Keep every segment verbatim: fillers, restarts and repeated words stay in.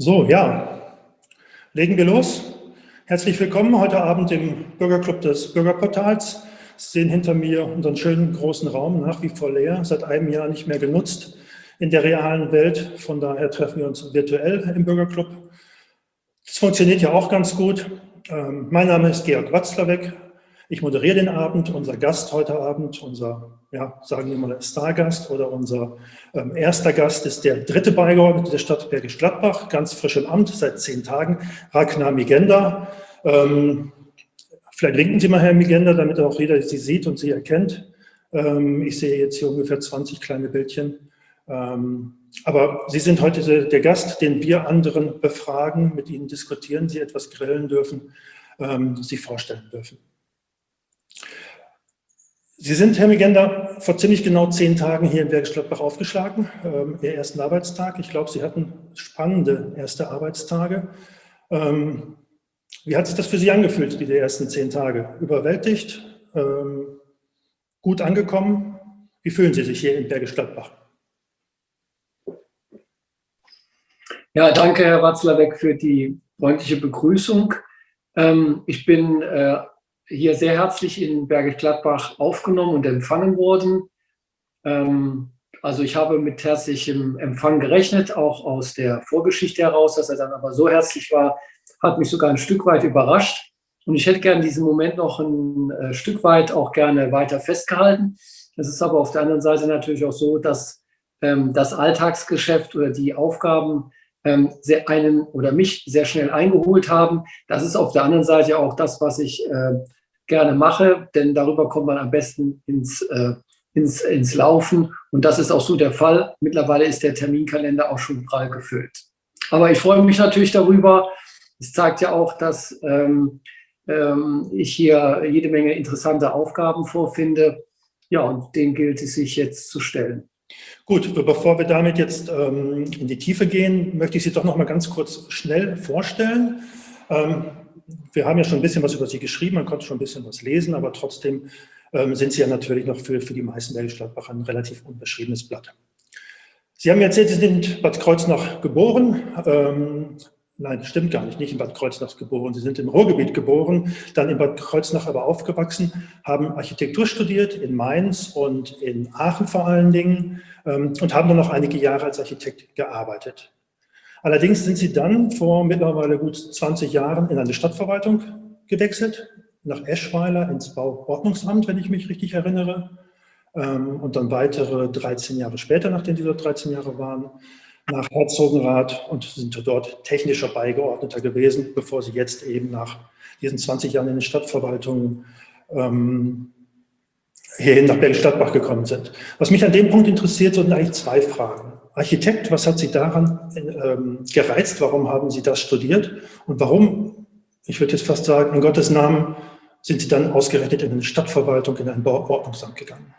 So, ja, legen wir los. Herzlich willkommen heute Abend im Bürgerclub des Bürgerportals. Sie sehen hinter mir unseren schönen großen Raum, nach wie vor leer, seit einem Jahr nicht mehr genutzt in der realen Welt. Von daher treffen wir uns virtuell im Bürgerclub. Das funktioniert ja auch ganz gut. Ähm, mein Name ist Georg Watzlawick. Ich moderiere den Abend. Unser Gast heute Abend, unser, ja, sagen wir mal, Stargast oder unser ähm, erster Gast ist der dritte Beigeordnete der Stadt Bergisch Gladbach, ganz frisch im Amt, seit zehn Tagen, Ragnar Migenda. Ähm, vielleicht winken Sie mal, Herr Migenda, damit auch jeder Sie sieht und Sie erkennt. Ähm, ich sehe jetzt hier ungefähr zwanzig kleine Bildchen. Ähm, aber Sie sind heute der Gast, den wir anderen befragen, mit Ihnen diskutieren, Sie etwas grillen dürfen, ähm, Sie vorstellen dürfen. Sie sind, Herr Migenda, vor ziemlich genau zehn Tagen hier in Bergisch Gladbach aufgeschlagen, ähm, Ihr ersten Arbeitstag. Ich glaube, Sie hatten spannende erste Arbeitstage. Ähm, wie hat sich das für Sie angefühlt, diese ersten zehn Tage? Überwältigt? Ähm, gut angekommen? Wie fühlen Sie sich hier in Bergisch Gladbach? Ja, danke, Herr Watzlawick, für die freundliche Begrüßung. Ähm, ich bin äh, hier sehr herzlich in Bergisch Gladbach aufgenommen und empfangen worden. Ähm, also ich habe mit herzlichem Empfang gerechnet, auch aus der Vorgeschichte heraus. Dass er dann aber so herzlich war, hat mich sogar ein Stück weit überrascht. Und ich hätte gerne diesen Moment noch ein äh, Stück weit auch gerne weiter festgehalten. Es ist aber auf der anderen Seite natürlich auch so, dass ähm, das Alltagsgeschäft oder die Aufgaben ähm, sehr einen oder mich sehr schnell eingeholt haben. Das ist auf der anderen Seite auch das, was ich äh, gerne mache, denn darüber kommt man am besten ins, äh, ins, ins Laufen. Und das ist auch so der Fall. Mittlerweile ist der Terminkalender auch schon prall gefüllt. Aber ich freue mich natürlich darüber. Es zeigt ja auch, dass ähm, ähm, ich hier jede Menge interessante Aufgaben vorfinde. Ja, und denen gilt es sich jetzt zu stellen. Gut, bevor wir damit jetzt ähm, in die Tiefe gehen, möchte ich Sie doch noch mal ganz kurz schnell vorstellen. Ähm, wir haben ja schon ein bisschen was über Sie geschrieben, man konnte schon ein bisschen was lesen, aber trotzdem ähm, sind Sie ja natürlich noch für, für die meisten Bergisch Gladbacher ein relativ unbeschriebenes Blatt. Sie haben erzählt, Sie sind in Bad Kreuznach geboren. Ähm, nein, das stimmt gar nicht, nicht in Bad Kreuznach geboren. Sie sind im Ruhrgebiet geboren, dann in Bad Kreuznach aber aufgewachsen, haben Architektur studiert in Mainz und in Aachen vor allen Dingen ähm, und haben dann noch einige Jahre als Architekt gearbeitet. Allerdings sind Sie dann vor mittlerweile gut zwanzig Jahren in eine Stadtverwaltung gewechselt, nach Eschweiler ins Bauordnungsamt, wenn ich mich richtig erinnere. Und dann weitere dreizehn Jahre später, nachdem Sie dort dreizehn Jahre waren, nach Herzogenrath und sind dort technischer Beigeordneter gewesen, bevor Sie jetzt eben nach diesen zwanzig Jahren in den Stadtverwaltungen ähm, hierhin nach Bergisch Gladbach gekommen sind. Was mich an dem Punkt interessiert, sind eigentlich zwei Fragen. Architekt, was hat Sie daran ähm, gereizt? Warum haben Sie das studiert? Und warum, ich würde jetzt fast sagen, in Gottes Namen, sind Sie dann ausgerechnet in eine Stadtverwaltung, in ein Bauordnungsamt gegangen?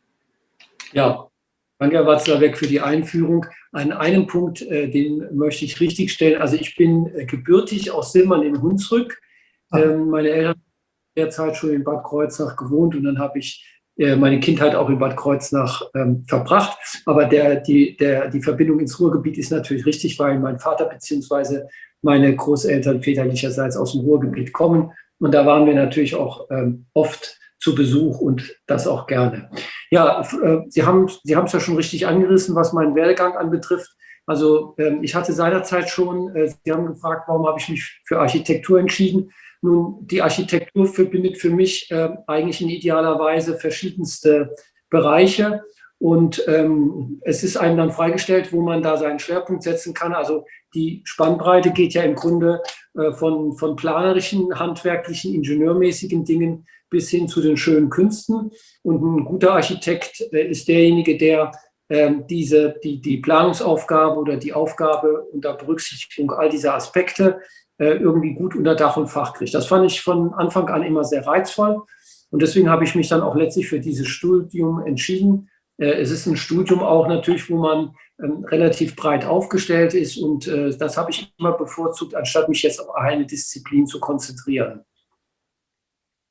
Ja, danke, Herr Watzlawick, für die Einführung. An einem Punkt, äh, den möchte ich richtigstellen. Also ich bin äh, gebürtig aus Simmern in Hunsrück. Ähm, meine Eltern haben derzeit schon in Bad Kreuznach gewohnt und dann habe ich äh, meine Kindheit auch in Bad Kreuznach ähm, verbracht. Aber der, die, der, die Verbindung ins Ruhrgebiet ist natürlich richtig, weil mein Vater bzw. meine Großeltern väterlicherseits aus dem Ruhrgebiet kommen. Und da waren wir natürlich auch ähm, oft zu Besuch und das auch gerne. Ja, äh, Sie haben Sie haben es ja schon richtig angerissen, was meinen Werdegang anbetrifft. Also ähm, ich hatte seinerzeit schon, äh, Sie haben gefragt, warum habe ich mich für Architektur entschieden. Nun, die Architektur verbindet für mich äh, eigentlich in idealer Weise verschiedenste Bereiche. Und ähm, es ist einem dann freigestellt, wo man da seinen Schwerpunkt setzen kann. Also die Spannbreite geht ja im Grunde äh, von, von planerischen, handwerklichen, ingenieurmäßigen Dingen bis hin zu den schönen Künsten. Und ein guter Architekt äh, ist derjenige, der äh, diese, die, die Planungsaufgabe oder die Aufgabe unter Berücksichtigung all dieser Aspekte äh, irgendwie gut unter Dach und Fach kriegt. Das fand ich von Anfang an immer sehr reizvoll. Und deswegen habe ich mich dann auch letztlich für dieses Studium entschieden. Äh, es ist ein Studium auch natürlich, wo man ähm, relativ breit aufgestellt ist. Und äh, das habe ich immer bevorzugt, anstatt mich jetzt auf eine Disziplin zu konzentrieren.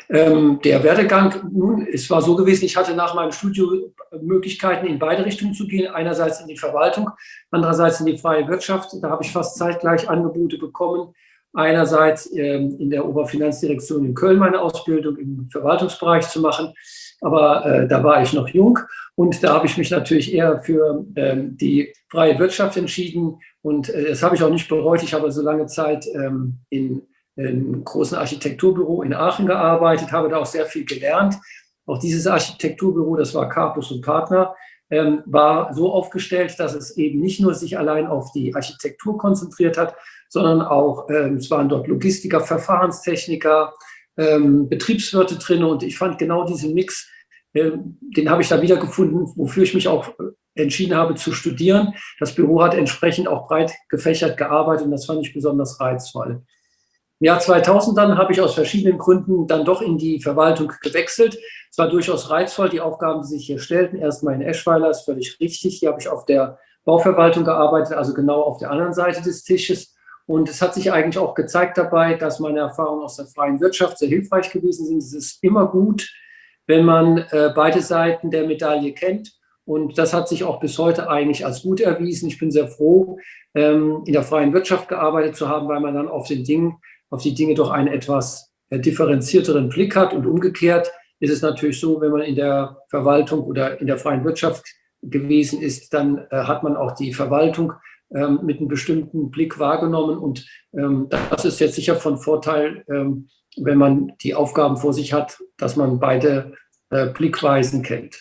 Ähm, der Werdegang, nun, es war so gewesen, ich hatte nach meinem Studium Möglichkeiten, in beide Richtungen zu gehen. Einerseits in die Verwaltung, andererseits in die freie Wirtschaft. Da habe ich fast zeitgleich Angebote bekommen. Einerseits ähm, in der Oberfinanzdirektion in Köln meine Ausbildung im Verwaltungsbereich zu machen. Aber äh, da war ich noch jung und da habe ich mich natürlich eher für ähm, die freie Wirtschaft entschieden. Und äh, das habe ich auch nicht bereut. Ich habe so lange Zeit ähm, in einem großen Architekturbüro in Aachen gearbeitet, habe da auch sehr viel gelernt. Auch dieses Architekturbüro, das war Karpus und Partner, ähm, war so aufgestellt, dass es eben nicht nur sich allein auf die Architektur konzentriert hat, sondern auch, ähm, es waren dort Logistiker, Verfahrenstechniker, ähm, Betriebswirte drin und ich fand genau diesen Mix, ähm, den habe ich da wiedergefunden, wofür ich mich auch entschieden habe zu studieren. Das Büro hat entsprechend auch breit gefächert gearbeitet und das fand ich besonders reizvoll. Im Jahr zweitausend dann habe ich aus verschiedenen Gründen dann doch in die Verwaltung gewechselt. Es war durchaus reizvoll, die Aufgaben, die sich hier stellten. Erstmal in Eschweiler, ist völlig richtig. Hier habe ich auf der Bauverwaltung gearbeitet, also genau auf der anderen Seite des Tisches. Und es hat sich eigentlich auch gezeigt dabei, dass meine Erfahrungen aus der freien Wirtschaft sehr hilfreich gewesen sind. Es ist immer gut, wenn man äh, beide Seiten der Medaille kennt. Und das hat sich auch bis heute eigentlich als gut erwiesen. Ich bin sehr froh, ähm, in der freien Wirtschaft gearbeitet zu haben, weil man dann auf den Dingen auf die Dinge doch einen etwas differenzierteren Blick hat. Und umgekehrt ist es natürlich so, wenn man in der Verwaltung oder in der freien Wirtschaft gewesen ist, dann äh, hat man auch die Verwaltung ähm, mit einem bestimmten Blick wahrgenommen. Und ähm, das ist jetzt sicher von Vorteil, ähm, wenn man die Aufgaben vor sich hat, dass man beide äh, Blickweisen kennt.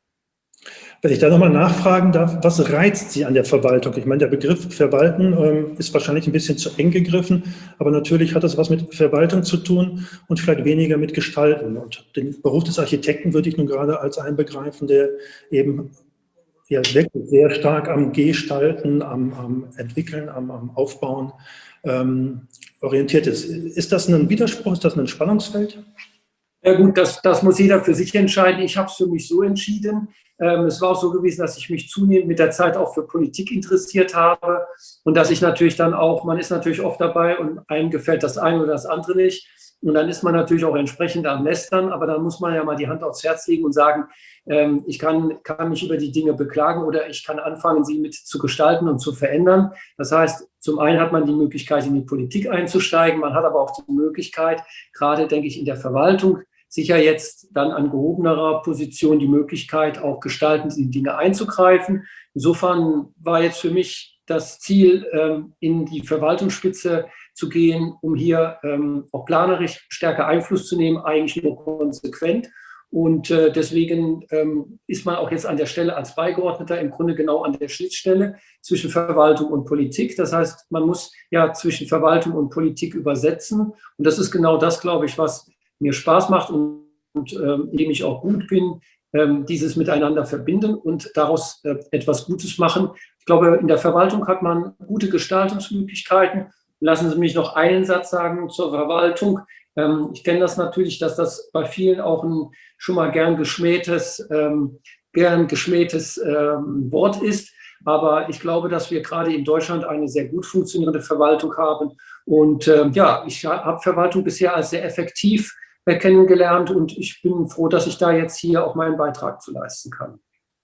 Wenn ich da nochmal nachfragen darf, was reizt Sie an der Verwaltung? Ich meine, der Begriff Verwalten ähm, ist wahrscheinlich ein bisschen zu eng gegriffen, aber natürlich hat das was mit Verwaltung zu tun und vielleicht weniger mit Gestalten. Und den Beruf des Architekten würde ich nun gerade als einen begreifen, der eben ja, wirklich sehr stark am Gestalten, am, am Entwickeln, am, am Aufbauen ähm, orientiert ist. Ist das ein Widerspruch? Ist das ein Spannungsfeld? Ja gut, das, das muss jeder für sich entscheiden. Ich habe es für mich so entschieden. Ähm, es war auch so gewesen, dass ich mich zunehmend mit der Zeit auch für Politik interessiert habe und dass ich natürlich dann auch, man ist natürlich oft dabei und einem gefällt das eine oder das andere nicht. Und dann ist man natürlich auch entsprechend am Lästern, aber dann muss man ja mal die Hand aufs Herz legen und sagen, ähm, ich kann, kann mich über die Dinge beklagen oder ich kann anfangen, sie mit zu gestalten und zu verändern. Das heißt, zum einen hat man die Möglichkeit, in die Politik einzusteigen, man hat aber auch die Möglichkeit, gerade, denke ich, in der Verwaltung, sicher jetzt dann an gehobenerer Position die Möglichkeit, auch gestaltend in die Dinge einzugreifen. Insofern war jetzt für mich das Ziel, in die Verwaltungsspitze zu gehen, um hier auch planerisch stärker Einfluss zu nehmen, eigentlich nur konsequent. Und deswegen ist man auch jetzt an der Stelle als Beigeordneter im Grunde genau an der Schnittstelle zwischen Verwaltung und Politik. Das heißt, man muss ja zwischen Verwaltung und Politik übersetzen. Und das ist genau das, glaube ich, was mir Spaß macht und, und ähm, in dem ich auch gut bin, ähm, dieses miteinander verbinden und daraus äh, etwas Gutes machen. Ich glaube, in der Verwaltung hat man gute Gestaltungsmöglichkeiten. Lassen Sie mich noch einen Satz sagen zur Verwaltung. Ähm, ich kenne das natürlich, dass das bei vielen auch ein schon mal gern geschmähtes, ähm, gern geschmähtes ähm, Wort ist. Aber ich glaube, dass wir gerade in Deutschland eine sehr gut funktionierende Verwaltung haben. Und ähm, ja, ich habe Verwaltung bisher als sehr effektiv kennengelernt und ich bin froh, dass ich da jetzt hier auch meinen Beitrag zu leisten kann.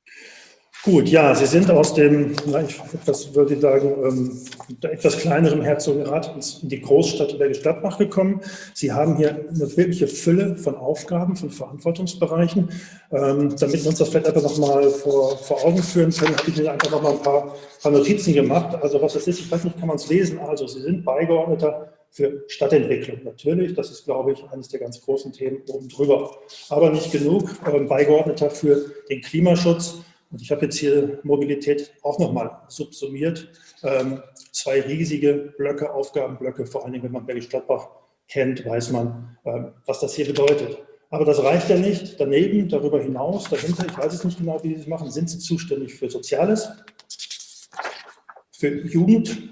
Gut, ja, Sie sind aus dem, na, ich etwas, würde ich sagen, ähm, etwas kleineren Herzogenrath in die Großstadt Bergisch Gladbach gekommen. Sie haben hier eine wirkliche Fülle von Aufgaben, von Verantwortungsbereichen. Ähm, damit wir uns das vielleicht einfach nochmal vor, vor Augen führen können, habe ich mir einfach nochmal ein paar, paar Notizen gemacht. Also was das ist, ich weiß nicht, kann man es lesen. Also Sie sind Beigeordneter für Stadtentwicklung. Natürlich, das ist, glaube ich, eines der ganz großen Themen oben drüber. Aber nicht genug, ähm, Beigeordneter für den Klimaschutz. Und ich habe jetzt hier Mobilität auch nochmal subsumiert. Ähm, zwei riesige Blöcke, Aufgabenblöcke, vor allen Dingen, wenn man Bergisch Gladbach kennt, weiß man, ähm, was das hier bedeutet. Aber das reicht ja nicht. Daneben, darüber hinaus, dahinter, ich weiß es nicht genau, wie Sie es machen, sind Sie zuständig für Soziales, für Jugend.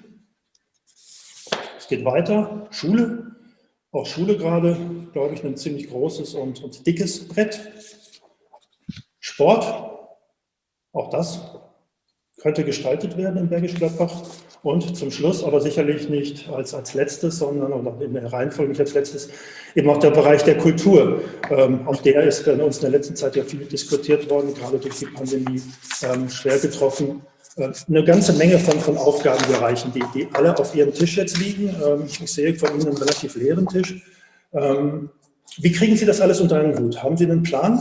Es geht weiter, Schule. Auch Schule gerade, glaube ich, ein ziemlich großes und, und dickes Brett. Sport. Auch das könnte gestaltet werden in Bergisch Gladbach. Und zum Schluss, aber sicherlich nicht als, als letztes, sondern oder in der Reihenfolge nicht als letztes, eben auch der Bereich der Kultur. Ähm, auch der ist in uns in der letzten Zeit ja viel diskutiert worden, gerade durch die Pandemie ähm, schwer getroffen. Äh, eine ganze Menge von, von Aufgabenbereichen, die, die alle auf Ihrem Tisch jetzt liegen. Ähm, ich sehe von Ihnen einen relativ leeren Tisch. Ähm, wie kriegen Sie das alles unter einen Hut? Haben Sie einen Plan?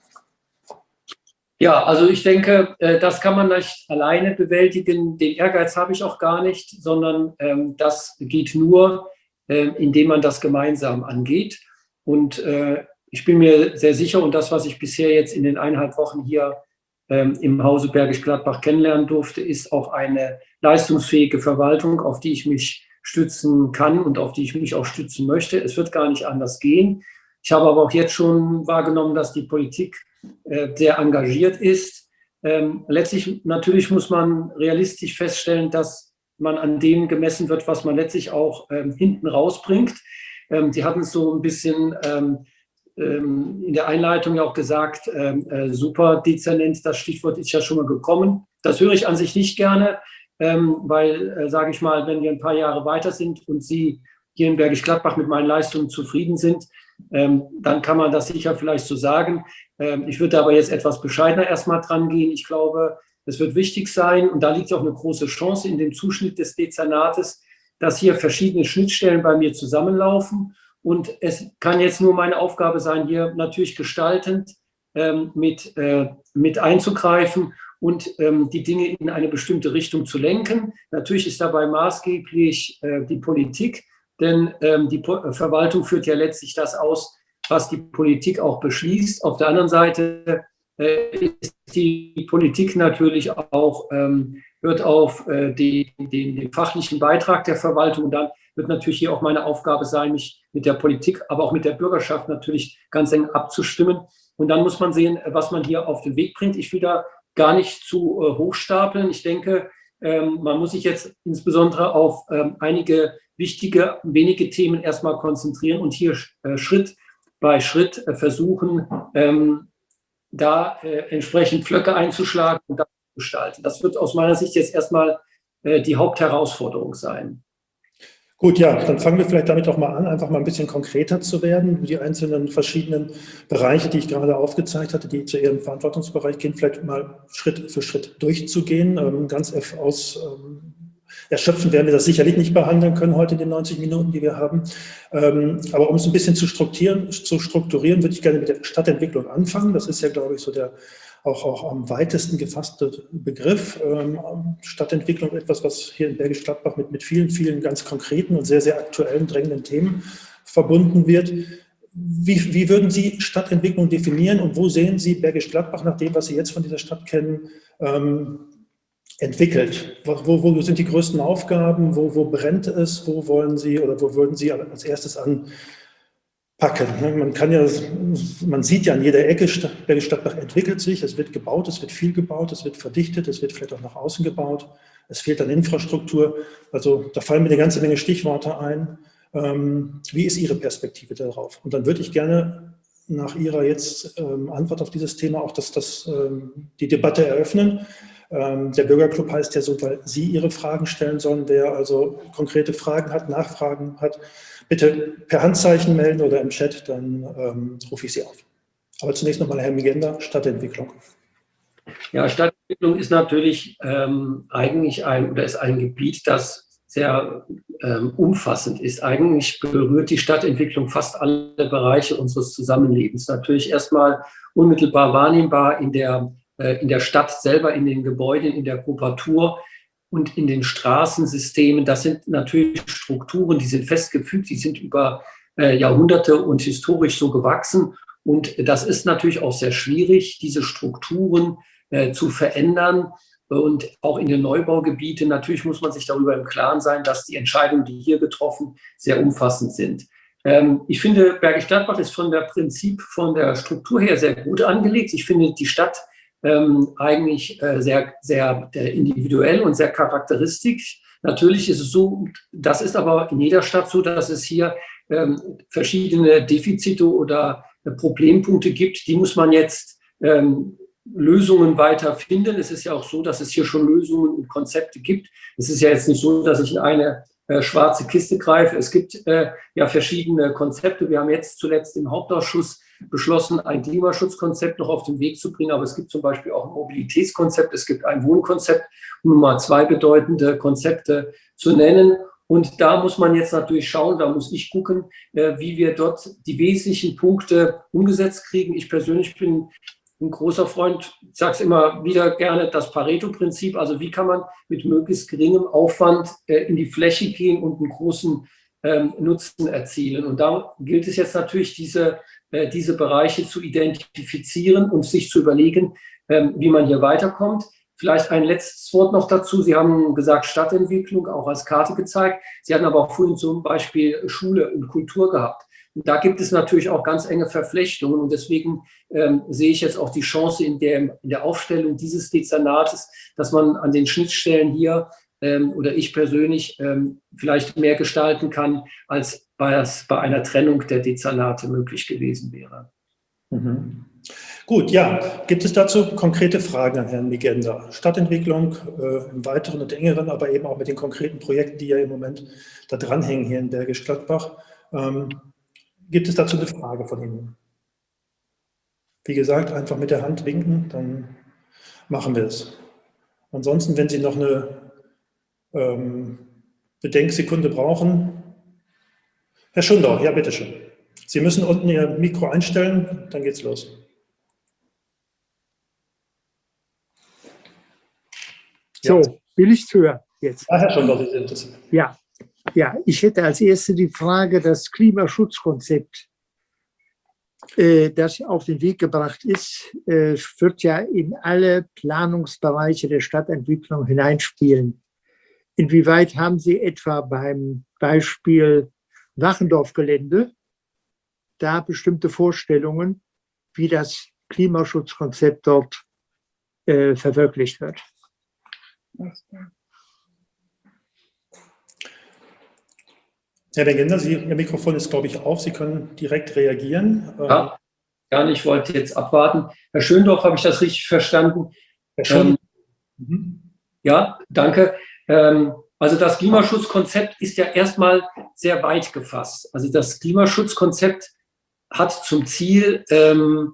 Ja, also ich denke, das kann man nicht alleine bewältigen. Den Ehrgeiz habe ich auch gar nicht, sondern ähm, das geht nur, äh, indem man das gemeinsam angeht. Und äh, ich bin mir sehr sicher, und das, was ich bisher jetzt in den eineinhalb Wochen hier ähm, im Hause Bergisch Gladbach kennenlernen durfte, ist auch eine leistungsfähige Verwaltung, auf die ich mich stützen kann und auf die ich mich auch stützen möchte. Es wird gar nicht anders gehen. Ich habe aber auch jetzt schon wahrgenommen, dass die Politik sehr engagiert ist. Ähm, letztlich natürlich muss man realistisch feststellen, dass man an dem gemessen wird, was man letztlich auch ähm, hinten rausbringt. Ähm, Sie hatten es so ein bisschen ähm, ähm, in der Einleitung ja auch gesagt, ähm, äh, Superdezernent, das Stichwort ist ja schon mal gekommen. Das höre ich an sich nicht gerne, ähm, weil, äh, sage ich mal, wenn wir ein paar Jahre weiter sind und Sie hier in Bergisch Gladbach mit meinen Leistungen zufrieden sind, ähm, dann kann man das sicher vielleicht so sagen. Ähm, ich würde aber jetzt etwas bescheidener erstmal dran gehen. Ich glaube, es wird wichtig sein, und da liegt auch eine große Chance in dem Zuschnitt des Dezernates, dass hier verschiedene Schnittstellen bei mir zusammenlaufen. Und es kann jetzt nur meine Aufgabe sein, hier natürlich gestaltend ähm, mit, äh, mit einzugreifen und ähm, die Dinge in eine bestimmte Richtung zu lenken. Natürlich ist dabei maßgeblich äh, die Politik, denn ähm, die po- Verwaltung führt ja letztlich das aus, was die Politik auch beschließt. Auf der anderen Seite äh, ist die Politik natürlich auch, ähm, hört auf äh, den, den, den fachlichen Beitrag der Verwaltung, und dann wird natürlich hier auch meine Aufgabe sein, mich mit der Politik, aber auch mit der Bürgerschaft natürlich ganz eng abzustimmen. Und dann muss man sehen, was man hier auf den Weg bringt. Ich will da gar nicht zu äh, hochstapeln. Ich denke, ähm, man muss sich jetzt insbesondere auf ähm, einige wichtige, wenige Themen erstmal konzentrieren und hier äh, Schritt bei Schritt äh, versuchen, ähm, da äh, entsprechend Pflöcke einzuschlagen und das zu gestalten. Das wird aus meiner Sicht jetzt erstmal äh, die Hauptherausforderung sein. Gut, ja, dann fangen wir vielleicht damit auch mal an, einfach mal ein bisschen konkreter zu werden. Die einzelnen verschiedenen Bereiche, die ich gerade aufgezeigt hatte, die zu Ihrem Verantwortungsbereich gehen, vielleicht mal Schritt für Schritt durchzugehen. Ähm, ganz aus ähm, erschöpfend werden wir das sicherlich nicht behandeln können heute in den neunzig Minuten, die wir haben. Ähm, aber um es ein bisschen zu strukturieren, zu strukturieren, würde ich gerne mit der Stadtentwicklung anfangen. Das ist ja, glaube ich, so der auch, auch am weitesten gefasste Begriff. Ähm, Stadtentwicklung, etwas, was hier in Bergisch Gladbach mit, mit vielen, vielen ganz konkreten und sehr, sehr aktuellen, drängenden Themen verbunden wird. Wie, wie würden Sie Stadtentwicklung definieren und wo sehen Sie Bergisch Gladbach nach dem, was Sie jetzt von dieser Stadt kennen, ähm, entwickelt? Wo, wo sind die größten Aufgaben? Wo, wo brennt es? Wo wollen Sie oder wo würden Sie als erstes anpacken? Man kann ja, man sieht ja an jeder Ecke, Bergisch Gladbach entwickelt sich, es wird gebaut, es wird viel gebaut, es wird verdichtet, es wird vielleicht auch nach außen gebaut, es fehlt an Infrastruktur. Also da fallen mir eine ganze Menge Stichworte ein. Ähm, wie ist Ihre Perspektive darauf? Und dann würde ich gerne nach Ihrer jetzt ähm, Antwort auf dieses Thema auch das, das, ähm, die Debatte eröffnen. Ähm, der Bürgerclub heißt ja so, weil Sie Ihre Fragen stellen sollen. Wer also konkrete Fragen hat, Nachfragen hat, bitte per Handzeichen melden oder im Chat, dann ähm, rufe ich Sie auf. Aber zunächst nochmal Herr Migenda, Stadtentwicklung. Ja, Stadtentwicklung ist natürlich ähm, eigentlich ein, oder ist ein Gebiet, das sehr ähm, umfassend ist. Eigentlich berührt die Stadtentwicklung fast alle Bereiche unseres Zusammenlebens. Natürlich erstmal unmittelbar wahrnehmbar in der, äh, in der Stadt selber, in den Gebäuden, in der Gruppatur und in den Straßensystemen. Das sind natürlich Strukturen, die sind festgefügt, die sind über äh, Jahrhunderte und historisch so gewachsen. Und das ist natürlich auch sehr schwierig, diese Strukturen äh, zu verändern. Und auch in den Neubaugebieten, natürlich muss man sich darüber im Klaren sein, dass die Entscheidungen, die hier getroffen, sehr umfassend sind. Ähm, ich finde, Bergisch Gladbach ist von der Prinzip, von der Struktur her sehr gut angelegt. Ich finde die Stadt ähm, eigentlich äh, sehr, sehr äh, individuell und sehr charakteristisch. Natürlich ist es so, das ist aber in jeder Stadt so, dass es hier ähm, verschiedene Defizite oder äh, Problempunkte gibt. Die muss man jetzt ähm, Lösungen weiter finden. Es ist ja auch so, dass es hier schon Lösungen und Konzepte gibt. Es ist ja jetzt nicht so, dass ich in eine äh, schwarze Kiste greife. Es gibt äh, ja verschiedene Konzepte. Wir haben jetzt zuletzt im Hauptausschuss beschlossen, ein Klimaschutzkonzept noch auf den Weg zu bringen. Aber es gibt zum Beispiel auch ein Mobilitätskonzept, es gibt ein Wohnkonzept, um nur mal zwei bedeutende Konzepte zu nennen. Und da muss man jetzt natürlich schauen, da muss ich gucken, äh, wie wir dort die wesentlichen Punkte umgesetzt kriegen. Ich persönlich bin ein großer Freund, ich sage es immer wieder gerne, das Pareto-Prinzip. Also wie kann man mit möglichst geringem Aufwand äh, in die Fläche gehen und einen großen ähm, Nutzen erzielen. Und da gilt es jetzt natürlich, diese, äh, diese Bereiche zu identifizieren und sich zu überlegen, ähm, wie man hier weiterkommt. Vielleicht ein letztes Wort noch dazu. Sie haben gesagt Stadtentwicklung, auch als Karte gezeigt. Sie hatten aber auch vorhin zum Beispiel Schule und Kultur gehabt. Und da gibt es natürlich auch ganz enge Verflechtungen. Und deswegen ähm, sehe ich jetzt auch die Chance in der, in der Aufstellung dieses Dezernates, dass man an den Schnittstellen hier ähm, oder ich persönlich ähm, vielleicht mehr gestalten kann, als bei, bei einer Trennung der Dezernate möglich gewesen wäre. Mhm. Gut, ja. Gibt es dazu konkrete Fragen an Herrn Migenda? Stadtentwicklung äh, im Weiteren und Engeren, aber eben auch mit den konkreten Projekten, die ja im Moment da dranhängen hier in Bergisch Gladbach. Ähm, gibt es dazu eine Frage von Ihnen? Wie gesagt, einfach mit der Hand winken, dann machen wir es. Ansonsten, wenn Sie noch eine ähm, Bedenksekunde brauchen. Herr Schundau, ja, bitteschön. Sie müssen unten Ihr Mikro einstellen, dann geht's los. So, will ich hören jetzt? Ah, Herr Schundau, Sie sind es. Ja, ja, ich hätte als erste die Frage, das Klimaschutzkonzept, äh, das auf den Weg gebracht ist, äh, wird ja in alle Planungsbereiche der Stadtentwicklung hineinspielen. Inwieweit haben Sie etwa beim Beispiel Wachendorf-Gelände da bestimmte Vorstellungen, wie das Klimaschutzkonzept dort äh, verwirklicht wird? Herr Migenda, Sie, Ihr Mikrofon ist, glaube ich, auf. Sie können direkt reagieren. Ja, gerne. Ich wollte jetzt abwarten. Herr Schöndorf, habe ich das richtig verstanden? Herr Schöndorf. Ähm, mhm. Ja, danke. Ähm, also das Klimaschutzkonzept ist ja erstmal sehr weit gefasst. Also das Klimaschutzkonzept hat zum Ziel, ähm,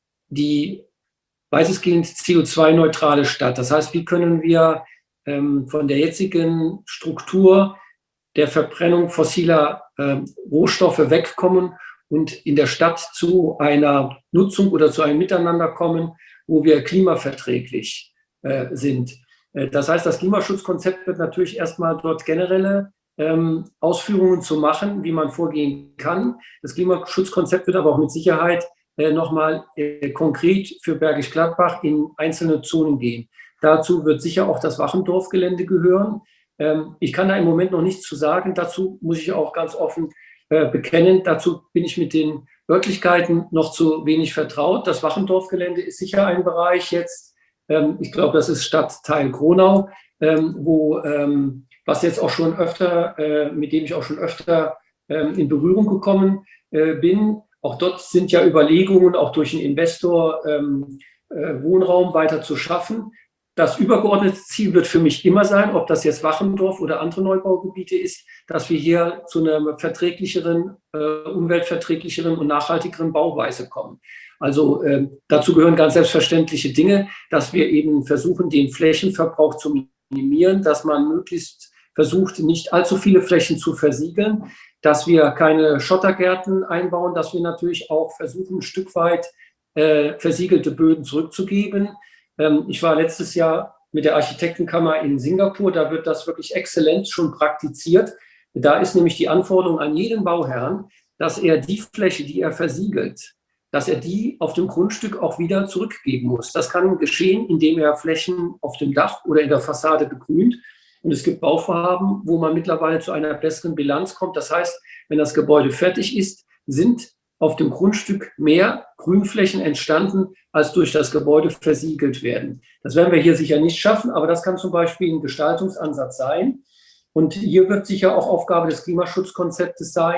die weitestgehend C O zwei neutrale Stadt. Das heißt, wie können wir ähm, von der jetzigen Struktur der Verbrennung fossiler ähm, Rohstoffe wegkommen und in der Stadt zu einer Nutzung oder zu einem Miteinander kommen, wo wir klimaverträglich äh, sind. Äh, das heißt, das Klimaschutzkonzept wird natürlich erstmal dort generelle ähm, Ausführungen zu machen, wie man vorgehen kann. Das Klimaschutzkonzept wird aber auch mit Sicherheit äh, nochmal äh, konkret für Bergisch Gladbach in einzelne Zonen gehen. Dazu wird sicher auch das Wachendorf-Gelände gehören. Ähm, ich kann da im Moment noch nichts zu sagen. Dazu muss ich auch ganz offen äh, bekennen. Dazu bin ich mit den Örtlichkeiten noch zu wenig vertraut. Das Wachendorf-Gelände ist sicher ein Bereich jetzt, ähm, ich glaube, das ist Stadtteil Gronau, ähm, wo, ähm, was jetzt auch schon öfter, äh, mit dem ich auch schon öfter ähm, in Berührung gekommen äh, bin. Auch dort sind ja Überlegungen, auch durch einen Investor ähm, äh, Wohnraum weiter zu schaffen. Das übergeordnete Ziel wird für mich immer sein, ob das jetzt Wachendorf oder andere Neubaugebiete ist, dass wir hier zu einer verträglicheren, äh, umweltverträglicheren und nachhaltigeren Bauweise kommen. Also äh, dazu gehören ganz selbstverständliche Dinge, dass wir eben versuchen, den Flächenverbrauch zu minimieren, dass man möglichst versucht, nicht allzu viele Flächen zu versiegeln, dass wir keine Schottergärten einbauen, dass wir natürlich auch versuchen, ein Stück weit äh, versiegelte Böden zurückzugeben. Ähm, ich war letztes Jahr mit der Architektenkammer in Singapur, da wird das wirklich exzellent schon praktiziert. Da ist nämlich die Anforderung an jeden Bauherrn, dass er die Fläche, die er versiegelt, dass er die auf dem Grundstück auch wieder zurückgeben muss. Das kann geschehen, indem er Flächen auf dem Dach oder in der Fassade begrünt. Und es gibt Bauvorhaben, wo man mittlerweile zu einer besseren Bilanz kommt. Das heißt, wenn das Gebäude fertig ist, sind auf dem Grundstück mehr Grünflächen entstanden, als durch das Gebäude versiegelt werden. Das werden wir hier sicher nicht schaffen, aber das kann zum Beispiel ein Gestaltungsansatz sein. Und hier wird sicher auch Aufgabe des Klimaschutzkonzeptes sein,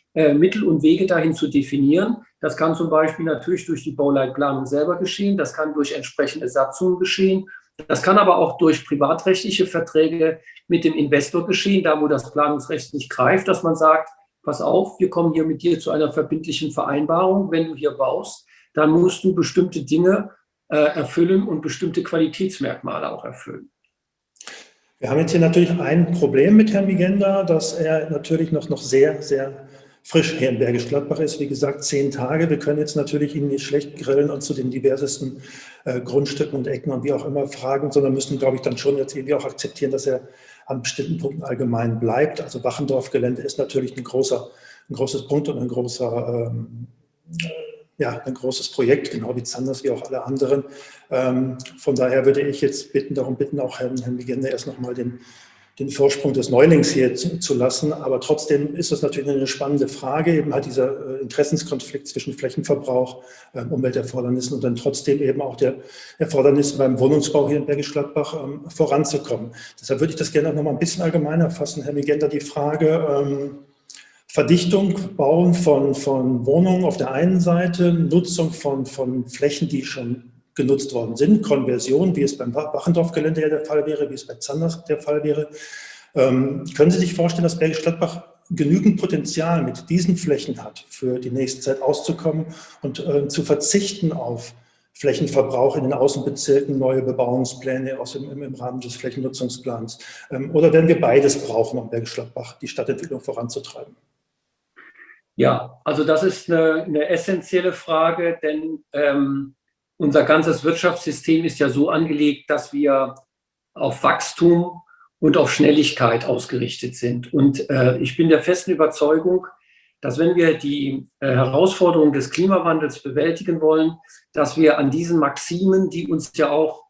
äh, Mittel und Wege dahin zu definieren. Das kann zum Beispiel natürlich durch die Bauleitplanung selber geschehen, das kann durch entsprechende Satzungen geschehen, das kann aber auch durch privatrechtliche Verträge mit dem Investor geschehen, da wo das Planungsrecht nicht greift, dass man sagt, pass auf, wir kommen hier mit dir zu einer verbindlichen Vereinbarung, wenn du hier baust, dann musst du bestimmte Dinge äh, erfüllen und bestimmte Qualitätsmerkmale auch erfüllen. Wir haben jetzt hier natürlich ein Problem mit Herrn Migenda, dass er natürlich noch, noch sehr, sehr frisch hier in Bergisch Gladbach ist. Wie gesagt, zehn Tage. Wir können jetzt natürlich ihn nicht schlecht grillen und zu den diversesten äh, Grundstücken und Ecken und wie auch immer fragen, sondern müssen, glaube ich, dann schon jetzt irgendwie auch akzeptieren, dass er an bestimmten Punkten allgemein bleibt. Also Wachendorf-Gelände ist natürlich ein großer, ein großes Punkt und ein großer, ähm, ja, ein großes Projekt, genau wie Zanders, wie auch alle anderen. Ähm, von daher würde ich jetzt bitten, darum bitten, auch Herrn, Herrn Migenda erst nochmal den, den Vorsprung des Neulings hier zu, zu lassen. Aber trotzdem ist das natürlich eine spannende Frage, eben halt dieser äh, Interessenskonflikt zwischen Flächenverbrauch, äh, Umwelterfordernissen und dann trotzdem eben auch der Erfordernis beim Wohnungsbau hier in Bergisch Gladbach ähm, voranzukommen. Deshalb würde ich das gerne auch noch mal ein bisschen allgemeiner fassen, Herr Migenda, die Frage, ähm, Verdichtung, Bauen von, von Wohnungen auf der einen Seite, Nutzung von, von Flächen, die schon genutzt worden sind, Konversion, wie es beim Wachendorf-Gelände ja der Fall wäre, wie es bei Zanders der Fall wäre. Ähm, können Sie sich vorstellen, dass Bergisch Gladbach genügend Potenzial mit diesen Flächen hat, für die nächste Zeit auszukommen und äh, zu verzichten auf Flächenverbrauch in den Außenbezirken, neue Bebauungspläne aus dem, im, im Rahmen des Flächennutzungsplans? Ähm, oder werden wir beides brauchen, um Bergisch Gladbach die Stadtentwicklung voranzutreiben? Ja, also das ist eine, eine essentielle Frage, denn ähm, unser ganzes Wirtschaftssystem ist ja so angelegt, dass wir auf Wachstum und auf Schnelligkeit ausgerichtet sind. Und äh, ich bin der festen Überzeugung, dass wenn wir die äh, Herausforderungen des Klimawandels bewältigen wollen, dass wir an diesen Maximen, die uns ja auch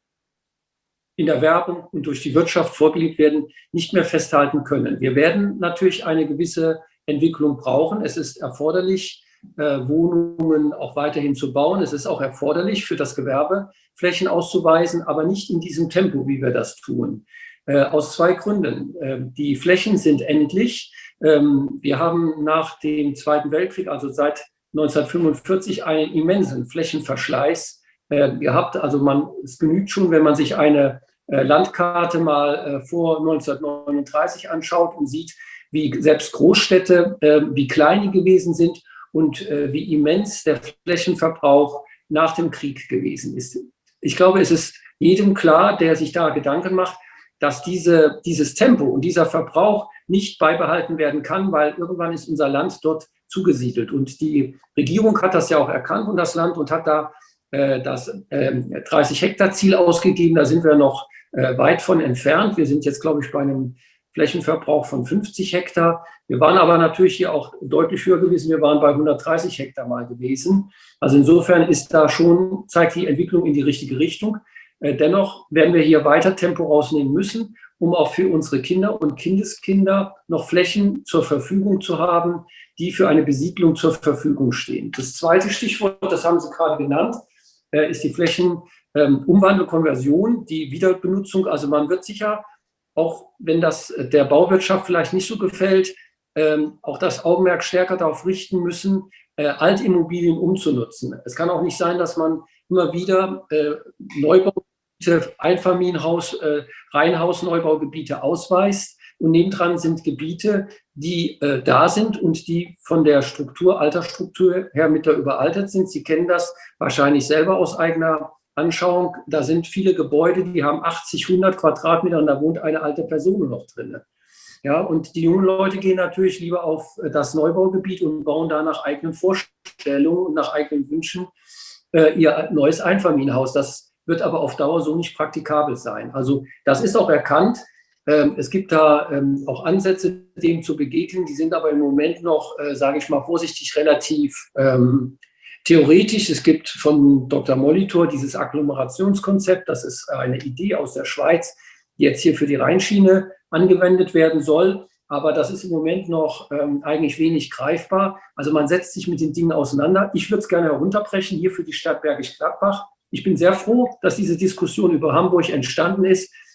in der Werbung und durch die Wirtschaft vorgelebt werden, nicht mehr festhalten können. Wir werden natürlich eine gewisse Entwicklung brauchen. Es ist erforderlich, äh, Wohnungen auch weiterhin zu bauen. Es ist auch erforderlich, für das Gewerbe Flächen auszuweisen, aber nicht in diesem Tempo, wie wir das tun. Äh, aus zwei Gründen. Äh, die Flächen sind endlich. Ähm, wir haben nach dem Zweiten Weltkrieg, also seit neunzehnhundertfünfundvierzig, einen immensen Flächenverschleiß äh, gehabt. Also man, es genügt schon, wenn man sich eine äh, Landkarte mal äh, vor neunzehnhundertneununddreißig anschaut und sieht, wie selbst Großstädte, äh, wie klein die gewesen sind und äh, wie immens der Flächenverbrauch nach dem Krieg gewesen ist. Ich glaube, es ist jedem klar, der sich da Gedanken macht, dass diese, dieses Tempo und dieser Verbrauch nicht beibehalten werden kann, weil irgendwann ist unser Land dort zugesiedelt. Und die Regierung hat das ja auch erkannt und das Land und hat da äh, das äh, dreißig Hektar Ziel ausgegeben. Da sind wir noch äh, weit von entfernt. Wir sind jetzt, glaube ich, bei einem Flächenverbrauch von fünfzig Hektar. Wir waren aber natürlich hier auch deutlich höher gewesen. Wir waren bei hundertdreißig Hektar mal gewesen. Also insofern ist da schon, zeigt die Entwicklung in die richtige Richtung. Dennoch werden wir hier weiter Tempo rausnehmen müssen, um auch für unsere Kinder und Kindeskinder noch Flächen zur Verfügung zu haben, die für eine Besiedlung zur Verfügung stehen. Das zweite Stichwort, das haben Sie gerade genannt, ist die Flächenumwandlung, Konversion, die Wiederbenutzung. Also man wird sicher, auch wenn das der Bauwirtschaft vielleicht nicht so gefällt, ähm, auch das Augenmerk stärker darauf richten müssen, äh, Altimmobilien umzunutzen. Es kann auch nicht sein, dass man immer wieder äh, Neubaugebiete, Einfamilienhaus, äh, Reihenhaus-Neubaugebiete ausweist und nebendran sind Gebiete, die äh, da sind und die von der Struktur, Altersstruktur her mittler überaltert sind. Sie kennen das wahrscheinlich selber aus eigener Anschauung, da sind viele Gebäude, die haben achtzig, hundert Quadratmeter und da wohnt eine alte Person noch drin. Ja, und die jungen Leute gehen natürlich lieber auf das Neubaugebiet und bauen da nach eigenen Vorstellungen und nach eigenen Wünschen äh, ihr neues Einfamilienhaus. Das wird aber auf Dauer so nicht praktikabel sein. Also das ist auch erkannt. Ähm, es gibt da ähm, auch Ansätze, dem zu begegnen. Die sind aber im Moment noch, äh, sage ich mal vorsichtig, relativ ähm, theoretisch. Es gibt von Doktor Molitor dieses Agglomerationskonzept. Das ist eine Idee aus der Schweiz, die jetzt hier für die Rheinschiene angewendet werden soll. Aber das ist im Moment noch ähm, eigentlich wenig greifbar. Also man setzt sich mit den Dingen auseinander. Ich würde es gerne herunterbrechen hier für die Stadt Bergisch Gladbach. Ich bin sehr froh, dass diese Diskussion über Hamburg entstanden ist.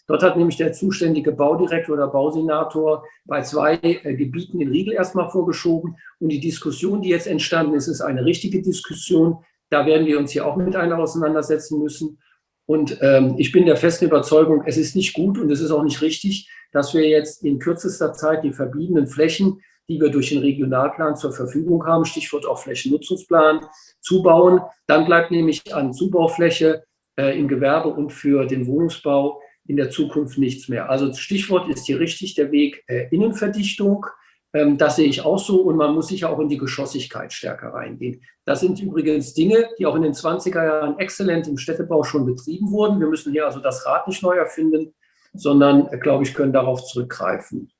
Dort hat nämlich der zuständige Baudirektor oder Bausenator bei zwei äh, Gebieten den Riegel erstmal vorgeschoben. Und die Diskussion, die jetzt entstanden ist, ist eine richtige Diskussion. Da werden wir uns hier auch mit einer auseinandersetzen müssen. Und ähm, ich bin der festen Überzeugung, es ist nicht gut und es ist auch nicht richtig, dass wir jetzt in kürzester Zeit die verbliebenen Flächen, die wir durch den Regionalplan zur Verfügung haben, Stichwort auch Flächennutzungsplan, zubauen. Dann bleibt nämlich an Zubaufläche äh, im Gewerbe und für den Wohnungsbau in der Zukunft nichts mehr. Also Stichwort ist hier richtig der Weg äh, Innenverdichtung. Ähm, das sehe ich auch so und man muss sicher auch in die Geschossigkeit stärker reingehen. Das sind übrigens Dinge, die auch in den zwanziger Jahren exzellent im Städtebau schon betrieben wurden. Wir müssen hier also das Rad nicht neu erfinden, sondern, äh, glaube ich, können darauf zurückgreifen.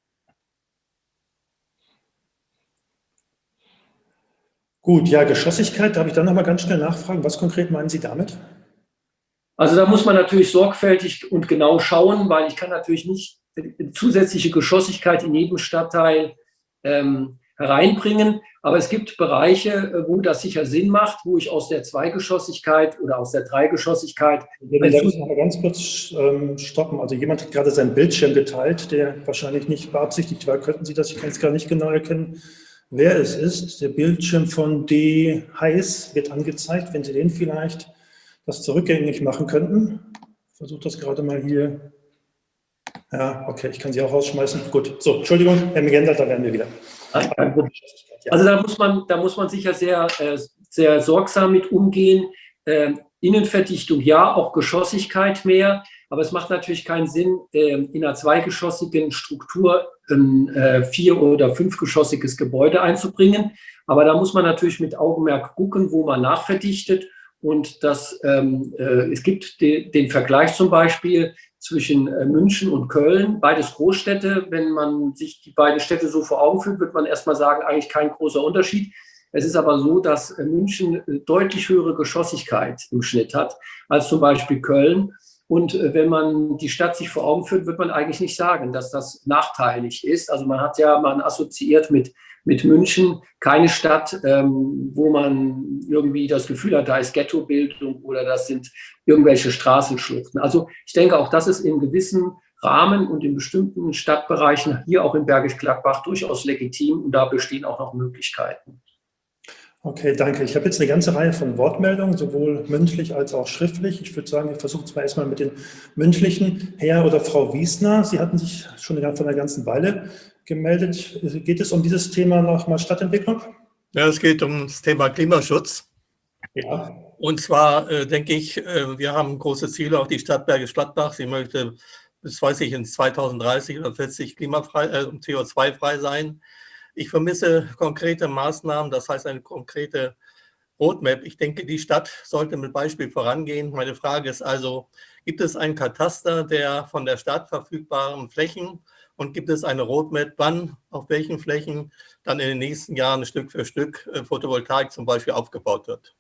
Gut, ja, Geschossigkeit, darf ich dann noch mal ganz schnell nachfragen, was konkret meinen Sie damit? Also da muss man natürlich sorgfältig und genau schauen, weil ich kann natürlich nicht zusätzliche Geschossigkeit in jedem Stadtteil ähm, hereinbringen. Aber es gibt Bereiche, wo das sicher Sinn macht, wo ich aus der Zweigeschossigkeit oder aus der Dreigeschossigkeit... Ja, dann darf ich noch mal ganz kurz ähm, stoppen. Also jemand hat gerade seinen Bildschirm geteilt, der wahrscheinlich nicht beabsichtigt war. Könnten Sie das, ich kann es gar nicht genau erkennen, wer es ist. Der Bildschirm von D. Heiß wird angezeigt, wenn Sie den vielleicht das zurückgängig machen könnten. Ich versuche das gerade mal hier. Ja, okay, ich kann Sie auch rausschmeißen. Gut, so, Entschuldigung, Herr Megenda, da werden wir wieder. Also da muss man, da muss man sicher sehr, sehr sorgsam mit umgehen. Ähm, Innenverdichtung ja, auch Geschossigkeit mehr, aber es macht natürlich keinen Sinn, in einer zweigeschossigen Struktur ein äh, vier- oder fünfgeschossiges Gebäude einzubringen. Aber da muss man natürlich mit Augenmerk gucken, wo man nachverdichtet. Und das, ähm, äh, es gibt de, den Vergleich zum Beispiel zwischen äh, München und Köln, beides Großstädte. Wenn man sich die beiden Städte so vor Augen führt, wird man erstmal sagen, eigentlich kein großer Unterschied. Es ist aber so, dass äh, München äh, deutlich höhere Geschossigkeit im Schnitt hat als zum Beispiel Köln. Und äh, wenn man die Stadt sich vor Augen führt, wird man eigentlich nicht sagen, dass das nachteilig ist. Also man hat ja, man assoziiert mit mit München keine Stadt, ähm, wo man irgendwie das Gefühl hat, da ist Ghettobildung oder das sind irgendwelche Straßenschluchten. Also ich denke, auch das ist in gewissen Rahmen und in bestimmten Stadtbereichen, hier auch in Bergisch Gladbach, durchaus legitim und da bestehen auch noch Möglichkeiten. Okay, danke. Ich habe jetzt eine ganze Reihe von Wortmeldungen, sowohl mündlich als auch schriftlich. Ich würde sagen, wir versuchen es mal erstmal mit den mündlichen. Herr oder Frau Wiesner, Sie hatten sich schon vor einer ganzen Weile gemeldet. Geht es um dieses Thema nochmal Stadtentwicklung? Ja, es geht um das Thema Klimaschutz. Ja. Und zwar äh, denke ich, äh, wir haben große Ziele, auch die Stadt Bergisch Gladbach. Sie möchte, bis weiß ich, in zweitausenddreißig oder vierzig klimafrei, äh, C O zwei frei sein. Ich vermisse konkrete Maßnahmen, das heißt eine konkrete Roadmap. Ich denke, die Stadt sollte mit Beispiel vorangehen. Meine Frage ist also, gibt es einen Kataster der von der Stadt verfügbaren Flächen und gibt es eine Roadmap, wann, auf welchen Flächen dann in den nächsten Jahren Stück für Stück Photovoltaik zum Beispiel aufgebaut wird?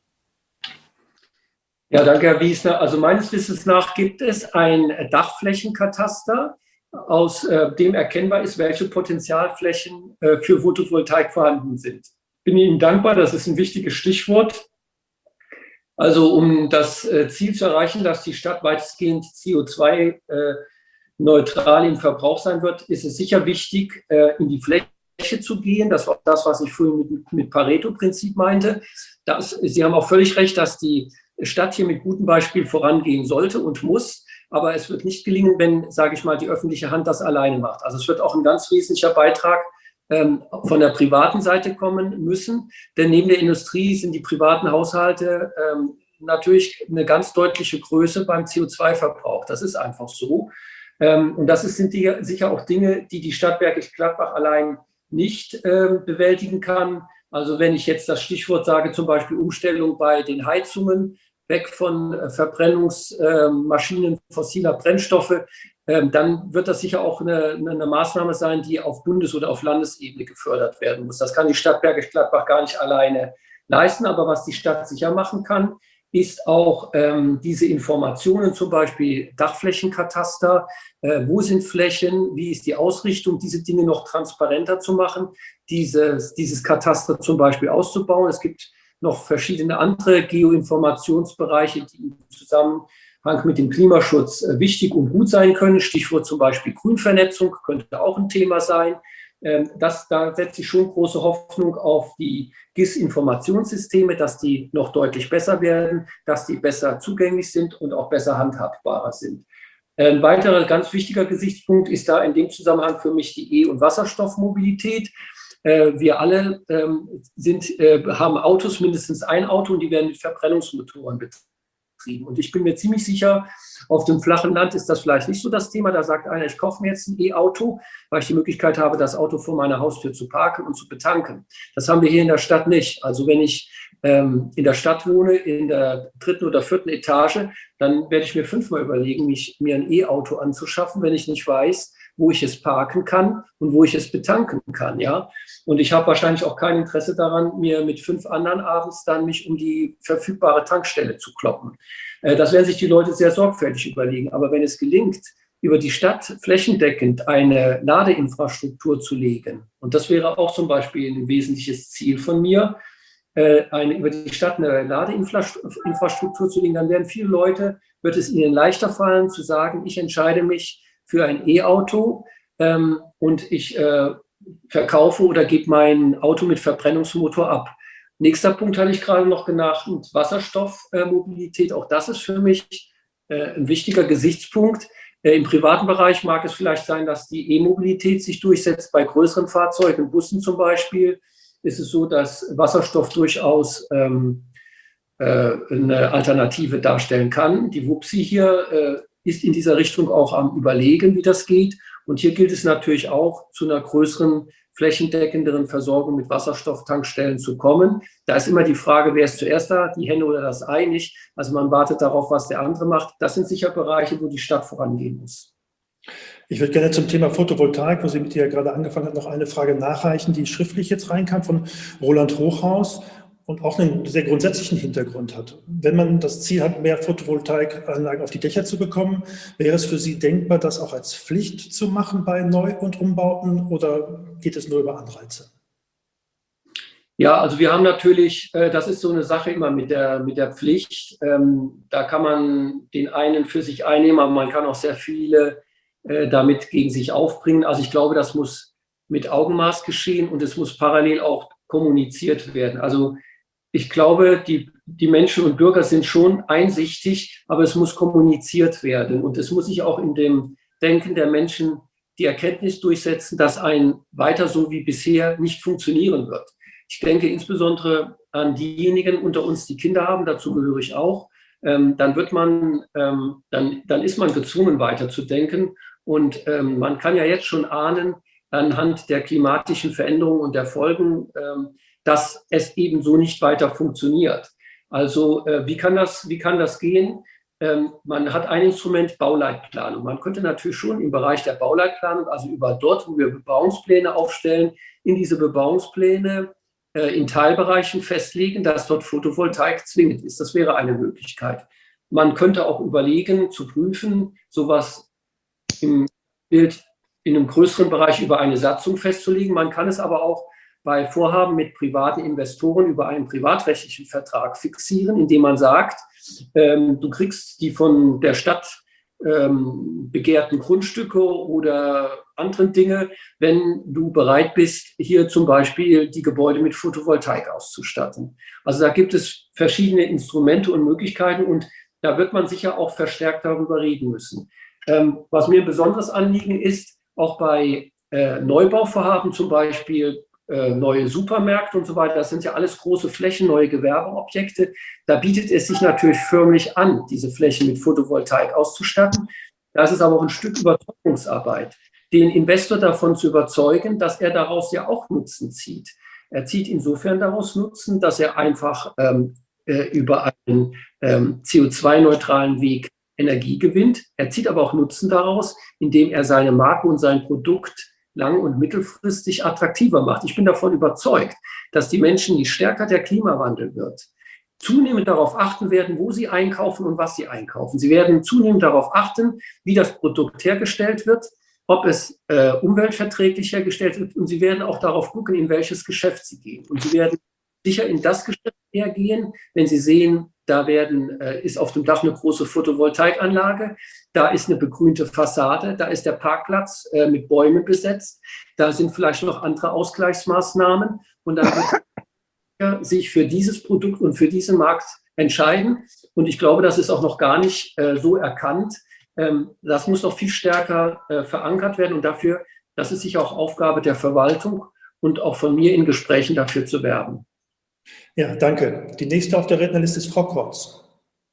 Ja, danke, Herr Wiesner. Also meines Wissens nach gibt es ein Dachflächenkataster, aus äh, dem erkennbar ist, welche Potenzialflächen äh, für Photovoltaik vorhanden sind. Bin Ihnen dankbar, das ist ein wichtiges Stichwort. Also um das äh, Ziel zu erreichen, dass die Stadt weitestgehend C O zwei neutral im Verbrauch sein wird, ist es sicher wichtig, äh, in die Fläche zu gehen. Das war das, was ich vorhin mit, mit Pareto-Prinzip meinte. Das, Sie haben auch völlig recht, dass die Stadt hier mit gutem Beispiel vorangehen sollte und muss. Aber es wird nicht gelingen, wenn, sage ich mal, die öffentliche Hand das alleine macht. Also es wird auch ein ganz wesentlicher Beitrag ähm, von der privaten Seite kommen müssen. Denn neben der Industrie sind die privaten Haushalte ähm, natürlich eine ganz deutliche Größe beim C O zwei Verbrauch. Das ist einfach so. Ähm, und das ist, sind die, sicher auch Dinge, die die Stadt Bergisch Gladbach allein nicht ähm, bewältigen kann. Also wenn ich jetzt das Stichwort sage, zum Beispiel Umstellung bei den Heizungen, weg von Verbrennungsmaschinen fossiler Brennstoffe, dann wird das sicher auch eine, eine Maßnahme sein, die auf Bundes- oder auf Landesebene gefördert werden muss. Das kann die Stadt Bergisch Gladbach gar nicht alleine leisten, aber was die Stadt sicher machen kann, ist auch ähm, diese Informationen, zum Beispiel Dachflächenkataster, äh, wo sind Flächen, wie ist die Ausrichtung, diese Dinge noch transparenter zu machen, dieses, dieses Kataster zum Beispiel auszubauen. Es gibt noch verschiedene andere Geoinformationsbereiche, die im Zusammenhang mit dem Klimaschutz äh, wichtig und gut sein können. Stichwort zum Beispiel Grünvernetzung könnte auch ein Thema sein. Ähm, das, da setze ich schon große Hoffnung auf die G I S-Informationssysteme, dass die noch deutlich besser werden, dass die besser zugänglich sind und auch besser handhabbarer sind. Ein weiterer ganz wichtiger Gesichtspunkt ist da in dem Zusammenhang für mich die E- und Wasserstoffmobilität. Wir alle sind, haben Autos, mindestens ein Auto, und die werden mit Verbrennungsmotoren betrieben. Und ich bin mir ziemlich sicher, auf dem flachen Land ist das vielleicht nicht so das Thema. Da sagt einer, ich kaufe mir jetzt ein E-Auto, weil ich die Möglichkeit habe, das Auto vor meiner Haustür zu parken und zu betanken. Das haben wir hier in der Stadt nicht. Also wenn ich ähm, in der Stadt wohne, in der dritten oder vierten Etage, dann werde ich mir fünfmal überlegen, mich, mir ein E-Auto anzuschaffen, wenn ich nicht weiß, wo ich es parken kann und wo ich es betanken kann, ja. Und ich habe wahrscheinlich auch kein Interesse daran, mir mit fünf anderen abends dann mich um die verfügbare Tankstelle zu kloppen. Äh, das werden sich die Leute sehr sorgfältig überlegen. Aber wenn es gelingt, über die Stadt flächendeckend eine Ladeinfrastruktur zu legen, und das wäre auch zum Beispiel ein wesentliches Ziel von mir, äh, eine, über die Stadt eine Ladeinfrastruktur zu legen, dann werden viele Leute, wird es ihnen leichter fallen zu sagen, ich entscheide mich für ein E-Auto ähm, und ich äh, verkaufe oder gebe mein Auto mit Verbrennungsmotor ab. Nächster Punkt hatte ich gerade noch genannt, Wasserstoffmobilität. Äh, auch das ist für mich äh, ein wichtiger Gesichtspunkt. Äh, Im privaten Bereich mag es vielleicht sein, dass die E-Mobilität sich durchsetzt. Bei größeren Fahrzeugen, Bussen zum Beispiel, ist es so, dass Wasserstoff durchaus ähm, äh, eine Alternative darstellen kann. Die Wupsi hier äh, ist in dieser Richtung auch am Überlegen, wie das geht. Und hier gilt es natürlich auch, zu einer größeren, flächendeckenderen Versorgung mit Wasserstofftankstellen zu kommen. Da ist immer die Frage, wer ist zuerst da, die Henne oder das Ei nicht. Also man wartet darauf, was der andere macht. Das sind sicher Bereiche, wo die Stadt vorangehen muss. Ich würde gerne zum Thema Photovoltaik, wo Sie mit dir ja gerade angefangen haben, noch eine Frage nachreichen, die schriftlich jetzt reinkam von Roland Hochhaus und auch einen sehr grundsätzlichen Hintergrund hat. Wenn man das Ziel hat, mehr Photovoltaikanlagen auf die Dächer zu bekommen, wäre es für Sie denkbar, das auch als Pflicht zu machen bei Neu- und Umbauten, oder geht es nur über Anreize? Ja, also wir haben natürlich, das ist so eine Sache immer mit der, mit der Pflicht. Da kann man den einen für sich einnehmen, aber man kann auch sehr viele damit gegen sich aufbringen. Also ich glaube, das muss mit Augenmaß geschehen und es muss parallel auch kommuniziert werden. Also ich glaube, die, die Menschen und Bürger sind schon einsichtig, aber es muss kommuniziert werden. Und es muss sich auch in dem Denken der Menschen die Erkenntnis durchsetzen, dass ein weiter so wie bisher nicht funktionieren wird. Ich denke insbesondere an diejenigen unter uns, die Kinder haben, dazu gehöre ich auch. Ähm, dann wird man, ähm, dann, dann ist man gezwungen, weiterzudenken. Und ähm, man kann ja jetzt schon ahnen, anhand der klimatischen Veränderungen und der Folgen, ähm, dass es eben so nicht weiter funktioniert. Also äh, wie kann das, wie kann das gehen? Ähm, man hat ein Instrument, Bauleitplanung. Man könnte natürlich schon im Bereich der Bauleitplanung, also über dort, wo wir Bebauungspläne aufstellen, in diese Bebauungspläne äh, in Teilbereichen festlegen, dass dort Photovoltaik zwingend ist. Das wäre eine Möglichkeit. Man könnte auch überlegen, zu prüfen, sowas im Bild in einem größeren Bereich über eine Satzung festzulegen. Man kann es aber auch bei Vorhaben mit privaten Investoren über einen privatrechtlichen Vertrag fixieren, indem man sagt, ähm, du kriegst die von der Stadt ähm, begehrten Grundstücke oder anderen Dinge, wenn du bereit bist, hier zum Beispiel die Gebäude mit Photovoltaik auszustatten. Also da gibt es verschiedene Instrumente und Möglichkeiten und da wird man sicher auch verstärkt darüber reden müssen. Ähm, was mir ein besonderes Anliegen ist, auch bei äh, Neubauvorhaben zum Beispiel, äh, neue Supermärkte und so weiter, das sind ja alles große Flächen, neue Gewerbeobjekte. Da bietet es sich natürlich förmlich an, diese Flächen mit Photovoltaik auszustatten. Das ist aber auch ein Stück Überzeugungsarbeit, den Investor davon zu überzeugen, dass er daraus ja auch Nutzen zieht. Er zieht insofern daraus Nutzen, dass er einfach ähm, äh, über einen ähm, C O zwei neutralen Weg Energie gewinnt. Er zieht aber auch Nutzen daraus, indem er seine Marke und sein Produkt lang- und mittelfristig attraktiver macht. Ich bin davon überzeugt, dass die Menschen, je stärker der Klimawandel wird, zunehmend darauf achten werden, wo sie einkaufen und was sie einkaufen. Sie werden zunehmend darauf achten, wie das Produkt hergestellt wird, ob es äh, umweltverträglich hergestellt wird, und sie werden auch darauf gucken, in welches Geschäft sie gehen. Und sie werden sicher in das Geschäft eher gehen, wenn Sie sehen, da werden, äh, ist auf dem Dach eine große Photovoltaikanlage, da ist eine begrünte Fassade, da ist der Parkplatz äh, mit Bäumen besetzt, da sind vielleicht noch andere Ausgleichsmaßnahmen und dann wird er sich für dieses Produkt und für diesen Markt entscheiden. Und ich glaube, das ist auch noch gar nicht äh, so erkannt. Ähm, das muss noch viel stärker äh, verankert werden und dafür, das ist sicher auch Aufgabe der Verwaltung und auch von mir in Gesprächen dafür zu werben. Ja, danke. Die nächste auf der Rednerliste ist Frau Kortz.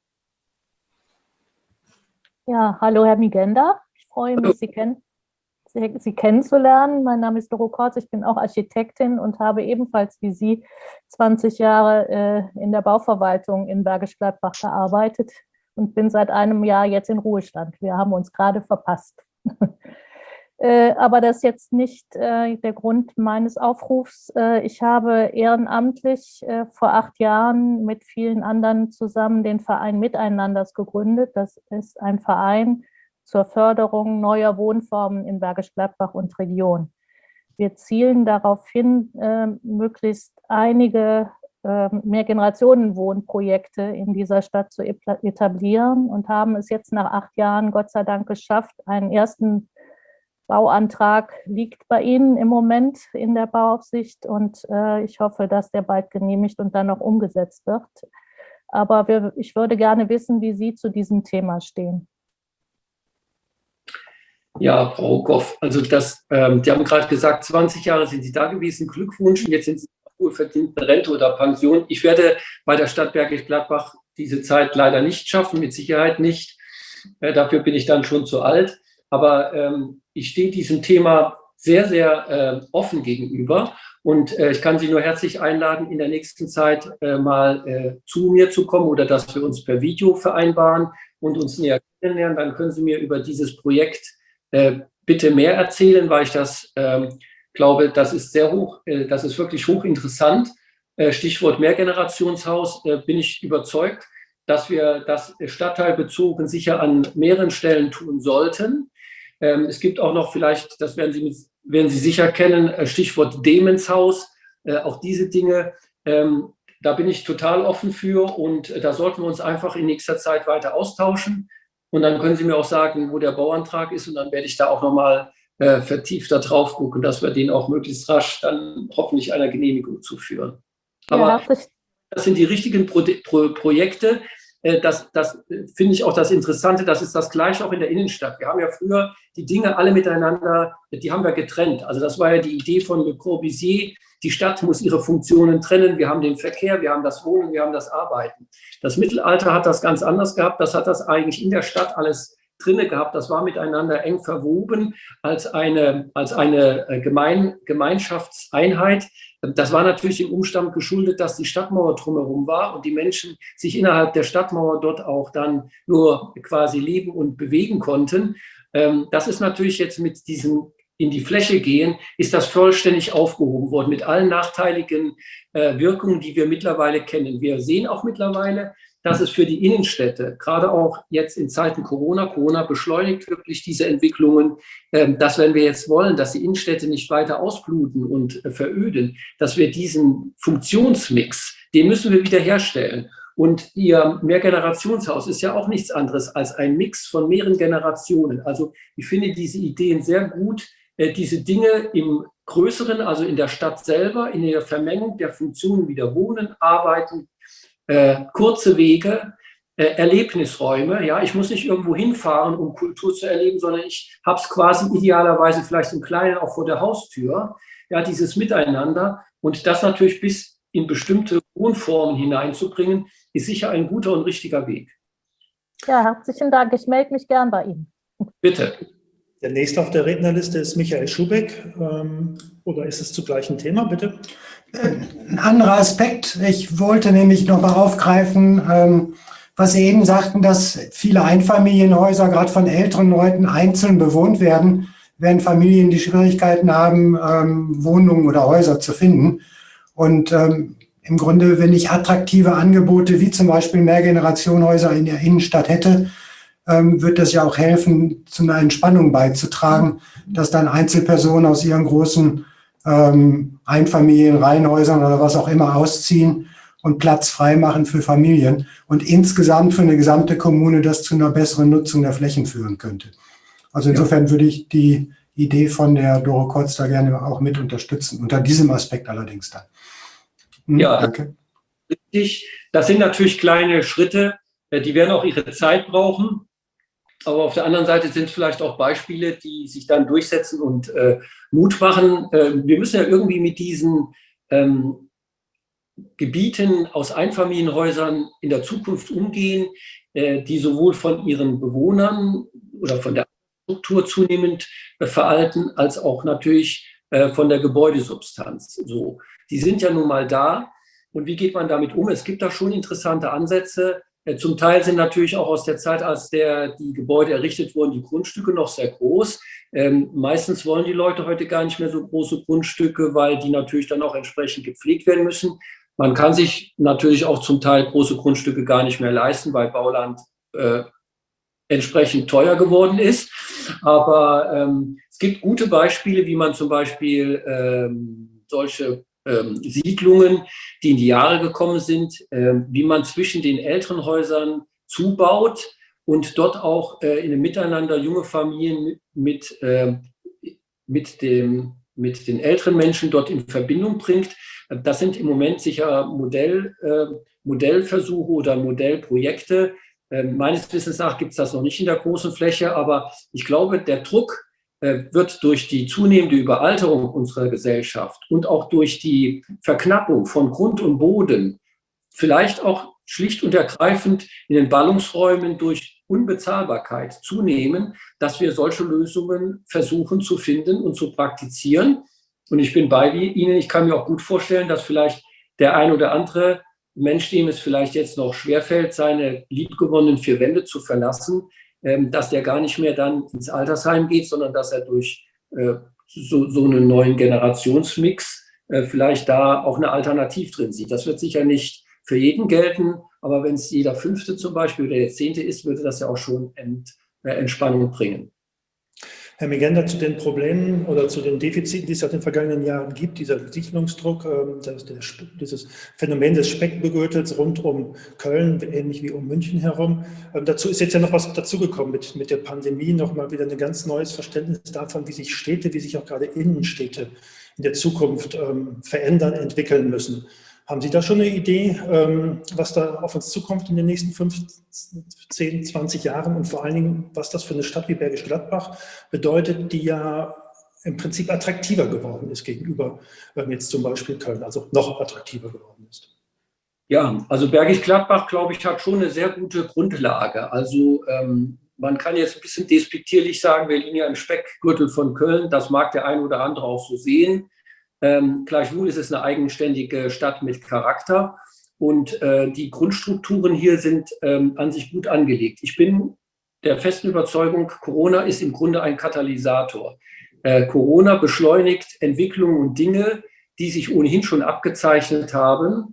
Ja, hallo Herr Migenda. Ich freue mich, Sie, kenn Sie, Sie kennenzulernen. Mein Name ist Doro Kortz, ich bin auch Architektin und habe ebenfalls wie Sie zwanzig Jahre äh, in der Bauverwaltung in Bergisch Gladbach gearbeitet und bin seit einem Jahr jetzt in Ruhestand. Wir haben uns gerade verpasst. Äh, aber das ist jetzt nicht äh, der Grund meines Aufrufs. Äh, ich habe ehrenamtlich äh, vor acht Jahren mit vielen anderen zusammen den Verein Miteinanders gegründet. Das ist ein Verein zur Förderung neuer Wohnformen in Bergisch Gladbach und Region. Wir zielen darauf hin, äh, möglichst einige äh, Mehrgenerationenwohnprojekte in dieser Stadt zu etablieren und haben es jetzt nach acht Jahren Gott sei Dank geschafft, einen ersten Bauantrag liegt bei Ihnen im Moment in der Bauaufsicht und äh, ich hoffe, dass der bald genehmigt und dann auch umgesetzt wird. Aber wir, ich würde gerne wissen, wie Sie zu diesem Thema stehen. Ja, Frau Goff, also das, ähm, die haben gerade gesagt, zwanzig Jahre sind Sie da gewesen, Glückwunsch, und jetzt sind Sie wohlverdienten Rente oder Pension. Ich werde bei der Stadt Bergisch Gladbach diese Zeit leider nicht schaffen, mit Sicherheit nicht. Äh, dafür bin ich dann schon zu alt. Aber ähm, ich stehe diesem Thema sehr, sehr äh, offen gegenüber und äh, ich kann Sie nur herzlich einladen, in der nächsten Zeit äh, mal äh, zu mir zu kommen oder dass wir uns per Video vereinbaren und uns näher kennenlernen. Dann können Sie mir über dieses Projekt äh, bitte mehr erzählen, weil ich das äh, glaube, das ist sehr hoch, äh, das ist wirklich hochinteressant. Äh, Stichwort Mehrgenerationshaus, äh, bin ich überzeugt, dass wir das stadtteilbezogen sicher an mehreren Stellen tun sollten. Ähm, es gibt auch noch vielleicht, das werden Sie, mit, werden Sie sicher kennen, Stichwort Demenzhaus, äh, auch diese Dinge. Ähm, da bin ich total offen für und äh, da sollten wir uns einfach in nächster Zeit weiter austauschen. Und dann können Sie mir auch sagen, wo der Bauantrag ist und dann werde ich da auch nochmal äh, vertiefter drauf gucken, dass wir den auch möglichst rasch dann hoffentlich einer Genehmigung zuführen. Aber Ja, das sind die richtigen Pro Pro Projekte. Das, das finde ich auch das Interessante, das ist das Gleiche auch in der Innenstadt. Wir haben ja früher die Dinge alle miteinander, die haben wir getrennt. Also das war ja die Idee von Le Corbusier, die Stadt muss ihre Funktionen trennen. Wir haben den Verkehr, wir haben das Wohnen, wir haben das Arbeiten. Das Mittelalter hat das ganz anders gehabt, das hat das eigentlich in der Stadt alles drinne gehabt, das war miteinander eng verwoben als eine, als eine Gemein, Gemeinschaftseinheit. Das war natürlich dem Umstand geschuldet, dass die Stadtmauer drumherum war und die Menschen sich innerhalb der Stadtmauer dort auch dann nur quasi leben und bewegen konnten. Das ist natürlich jetzt mit diesem in die Fläche gehen, ist das vollständig aufgehoben worden mit allen nachteiligen Wirkungen, die wir mittlerweile kennen. Wir sehen auch mittlerweile, dass es für die Innenstädte, gerade auch jetzt in Zeiten Corona, Corona beschleunigt wirklich diese Entwicklungen, dass wenn wir jetzt wollen, dass die Innenstädte nicht weiter ausbluten und veröden, dass wir diesen Funktionsmix, den müssen wir wieder herstellen. Und Ihr Mehrgenerationshaus ist ja auch nichts anderes als ein Mix von mehreren Generationen. Also ich finde diese Ideen sehr gut, diese Dinge im Größeren, also in der Stadt selber, in der Vermengung der Funktionen wieder wohnen, arbeiten, Äh, kurze Wege, äh, Erlebnisräume. Ja, ich muss nicht irgendwo hinfahren, um Kultur zu erleben, sondern ich habe es quasi idealerweise vielleicht im Kleinen auch vor der Haustür. Ja, dieses Miteinander und das natürlich bis in bestimmte Wohnformen hineinzubringen, ist sicher ein guter und richtiger Weg. Ja, herzlichen Dank. Ich melde mich gern bei Ihnen. Bitte. Der nächste auf der Rednerliste ist Michael Schubeck. Ähm, oder ist es zu gleichen Thema, bitte? Ein anderer Aspekt. Ich wollte nämlich noch mal aufgreifen, ähm, was Sie eben sagten, dass viele Einfamilienhäuser gerade von älteren Leuten einzeln bewohnt werden, während Familien die Schwierigkeiten haben, ähm, Wohnungen oder Häuser zu finden. Und ähm, im Grunde, wenn ich attraktive Angebote wie zum Beispiel Mehrgenerationenhäuser in der Innenstadt hätte, ähm, wird das ja auch helfen, zu einer Entspannung beizutragen, dass dann Einzelpersonen aus ihren großen ähm, Einfamilienreihenhäusern oder was auch immer ausziehen und Platz freimachen für Familien und insgesamt für eine gesamte Kommune das zu einer besseren Nutzung der Flächen führen könnte. Also insofern ja. würde ich die Idee von der Doro Kotz da gerne auch mit unterstützen, unter diesem Aspekt allerdings dann. Hm, ja, danke. Richtig. Das sind natürlich kleine Schritte, die werden auch ihre Zeit brauchen. Aber auf der anderen Seite sind es vielleicht auch Beispiele, die sich dann durchsetzen und äh, Mut machen. Äh, wir müssen ja irgendwie mit diesen ähm, Gebieten aus Einfamilienhäusern in der Zukunft umgehen, äh, die sowohl von ihren Bewohnern oder von der Struktur zunehmend äh, veralten, als auch natürlich äh, von der Gebäudesubstanz. So, die sind ja nun mal da. Und wie geht man damit um? Es gibt da schon interessante Ansätze. Zum Teil sind natürlich auch aus der Zeit, als der, die Gebäude errichtet wurden, die Grundstücke noch sehr groß. Ähm, meistens wollen die Leute heute gar nicht mehr so große Grundstücke, weil die natürlich dann auch entsprechend gepflegt werden müssen. Man kann sich natürlich auch zum Teil große Grundstücke gar nicht mehr leisten, weil Bauland äh, entsprechend teuer geworden ist. Aber ähm, es gibt gute Beispiele, wie man zum Beispiel ähm, solche Ähm, Siedlungen, die in die Jahre gekommen sind, äh, wie man zwischen den älteren Häusern zubaut und dort auch äh, in einem Miteinander junge Familien mit, mit, äh, mit, dem, mit den älteren Menschen dort in Verbindung bringt. Das sind im Moment sicher Modell, äh, Modellversuche oder Modellprojekte. Äh, meines Wissens nach gibt es das noch nicht in der großen Fläche, aber ich glaube, der Druck wird durch die zunehmende Überalterung unserer Gesellschaft und auch durch die Verknappung von Grund und Boden, vielleicht auch schlicht und ergreifend in den Ballungsräumen durch Unbezahlbarkeit zunehmen, dass wir solche Lösungen versuchen zu finden und zu praktizieren. Und ich bin bei Ihnen, ich kann mir auch gut vorstellen, dass vielleicht der ein oder andere Mensch, dem es vielleicht jetzt noch schwerfällt, seine liebgewonnenen vier Wände zu verlassen, dass der gar nicht mehr dann ins Altersheim geht, sondern dass er durch äh, so, so einen neuen Generationsmix äh, vielleicht da auch eine Alternative drin sieht. Das wird sicher nicht für jeden gelten, aber wenn es jeder Fünfte zum Beispiel oder der Zehnte ist, würde das ja auch schon Ent, äh, Entspannung bringen. Herr Migenda, zu den Problemen oder zu den Defiziten, die es in den vergangenen Jahren gibt, dieser Siedlungsdruck, das, der, dieses Phänomen des Speckgürtels rund um Köln, ähnlich wie um München herum. Dazu ist jetzt ja noch was dazugekommen mit, mit der Pandemie, nochmal wieder ein ganz neues Verständnis davon, wie sich Städte, wie sich auch gerade Innenstädte in der Zukunft ähm, verändern, entwickeln müssen. Haben Sie da schon eine Idee, was da auf uns zukommt in den nächsten fünf, zehn, zwanzig Jahren und vor allen Dingen, was das für eine Stadt wie Bergisch Gladbach bedeutet, die ja im Prinzip attraktiver geworden ist gegenüber jetzt zum Beispiel Köln, also noch attraktiver geworden ist? Ja, also Bergisch Gladbach, glaube ich, hat schon eine sehr gute Grundlage. Also ähm, man kann jetzt ein bisschen despektierlich sagen, wir liegen ja im Speckgürtel von Köln, das mag der ein oder andere auch so sehen. Ähm, gleichwohl ist es eine eigenständige Stadt mit Charakter und äh, die Grundstrukturen hier sind ähm, an sich gut angelegt. Ich bin der festen Überzeugung, Corona ist im Grunde ein Katalysator. Äh, Corona beschleunigt Entwicklungen und Dinge, die sich ohnehin schon abgezeichnet haben,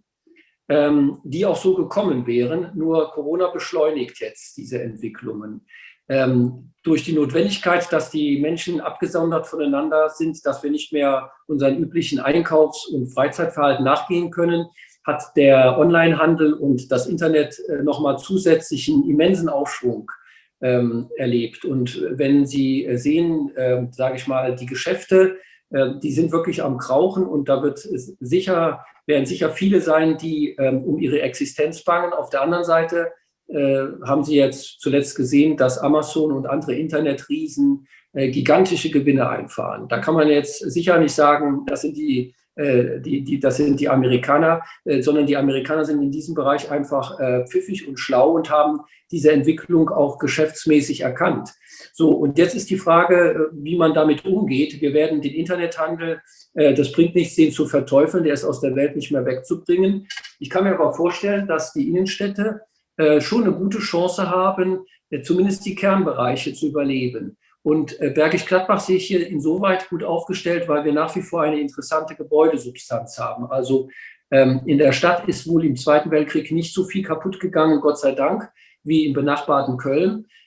ähm, die auch so gekommen wären. Nur Corona beschleunigt jetzt diese Entwicklungen. Ähm, durch die Notwendigkeit, dass die Menschen abgesondert voneinander sind, dass wir nicht mehr unseren üblichen Einkaufs- und Freizeitverhalten nachgehen können, hat der Onlinehandel und das Internet äh, nochmal zusätzlichen immensen Aufschwung ähm, erlebt. Und wenn Sie sehen, äh, sage ich mal, die Geschäfte, äh, die sind wirklich am Krauchen und da wird es sicher, werden sicher viele sein, die ähm, um ihre Existenz bangen. Auf der anderen Seite Äh, haben Sie jetzt zuletzt gesehen, dass Amazon und andere Internetriesen äh, gigantische Gewinne einfahren. Da kann man jetzt sicher nicht sagen, das sind die, äh, die, die, das sind die Amerikaner, äh, sondern die Amerikaner sind in diesem Bereich einfach äh, pfiffig und schlau und haben diese Entwicklung auch geschäftsmäßig erkannt. So, und jetzt ist die Frage, wie man damit umgeht. Wir werden den Internethandel, äh, das bringt nichts, den zu verteufeln, der ist aus der Welt nicht mehr wegzubringen. Ich kann mir aber vorstellen, dass die Innenstädte schon eine gute Chance haben, zumindest die Kernbereiche zu überleben. Und Bergisch Gladbach sehe ich hier insoweit gut aufgestellt, weil wir nach wie vor eine interessante Gebäudesubstanz haben. Also ähm, in der Stadt ist wohl im Zweiten Weltkrieg nicht so viel kaputt gegangen, Gott sei Dank, wie im benachbarten Köln.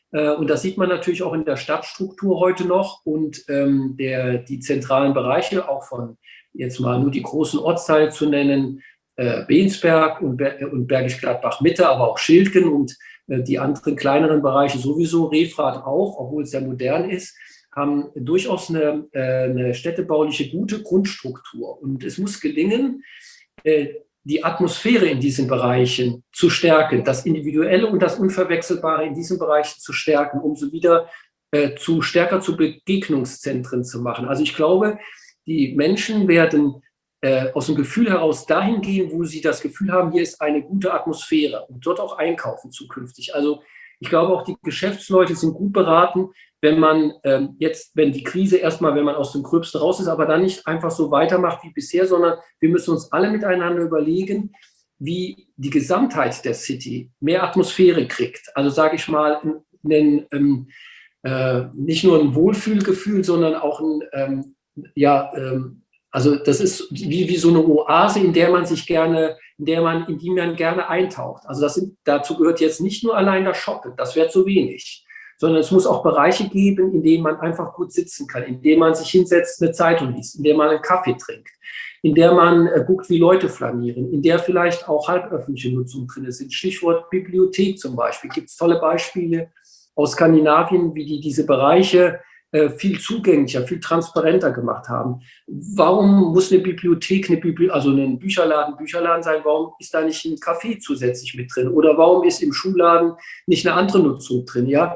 Äh, und das sieht man natürlich auch in der Stadtstruktur heute noch und ähm, der, die zentralen Bereiche, auch von jetzt mal nur die großen Ortsteile zu nennen, äh, Bensberg und, Ber und Bergisch Gladbach Mitte, aber auch Schildgen und äh, die anderen kleineren Bereiche sowieso, Refrath auch, obwohl es sehr modern ist, haben durchaus eine, äh, eine städtebauliche gute Grundstruktur. Und es muss gelingen, äh, die Atmosphäre in diesen Bereichen zu stärken, das Individuelle und das Unverwechselbare in diesen Bereichen zu stärken, um sie wieder äh, zu stärker zu Begegnungszentren zu machen. Also ich glaube, die Menschen werden äh, aus dem Gefühl heraus dahin gehen, wo sie das Gefühl haben, hier ist eine gute Atmosphäre und dort auch einkaufen zukünftig. Also ich glaube auch, die Geschäftsleute sind gut beraten, wenn man ähm, jetzt, wenn die Krise erstmal, wenn man aus dem Gröbsten raus ist, aber dann nicht einfach so weitermacht wie bisher, sondern wir müssen uns alle miteinander überlegen, wie die Gesamtheit der City mehr Atmosphäre kriegt. Also sage ich mal, einen, ähm, äh, nicht nur ein Wohlfühlgefühl, sondern auch ein, ähm, ja, ähm, also das ist wie, wie so eine Oase, in der man sich gerne, in der man, in die man gerne eintaucht. Also das sind, dazu gehört jetzt nicht nur allein das Shoppen, das wäre zu wenig, sondern es muss auch Bereiche geben, in denen man einfach gut sitzen kann, in denen man sich hinsetzt, eine Zeitung liest, in der man einen Kaffee trinkt, in der man äh, guckt, wie Leute flanieren, in der vielleicht auch halböffentliche Nutzung drin sind. Stichwort Bibliothek zum Beispiel. Gibt es tolle Beispiele aus Skandinavien, wie die diese Bereiche äh, viel zugänglicher, viel transparenter gemacht haben. Warum muss eine Bibliothek, eine Bibli also ein Bücherladen, Bücherladen sein? Warum ist da nicht ein Café zusätzlich mit drin? Oder warum ist im Schulladen nicht eine andere Nutzung drin? Ja,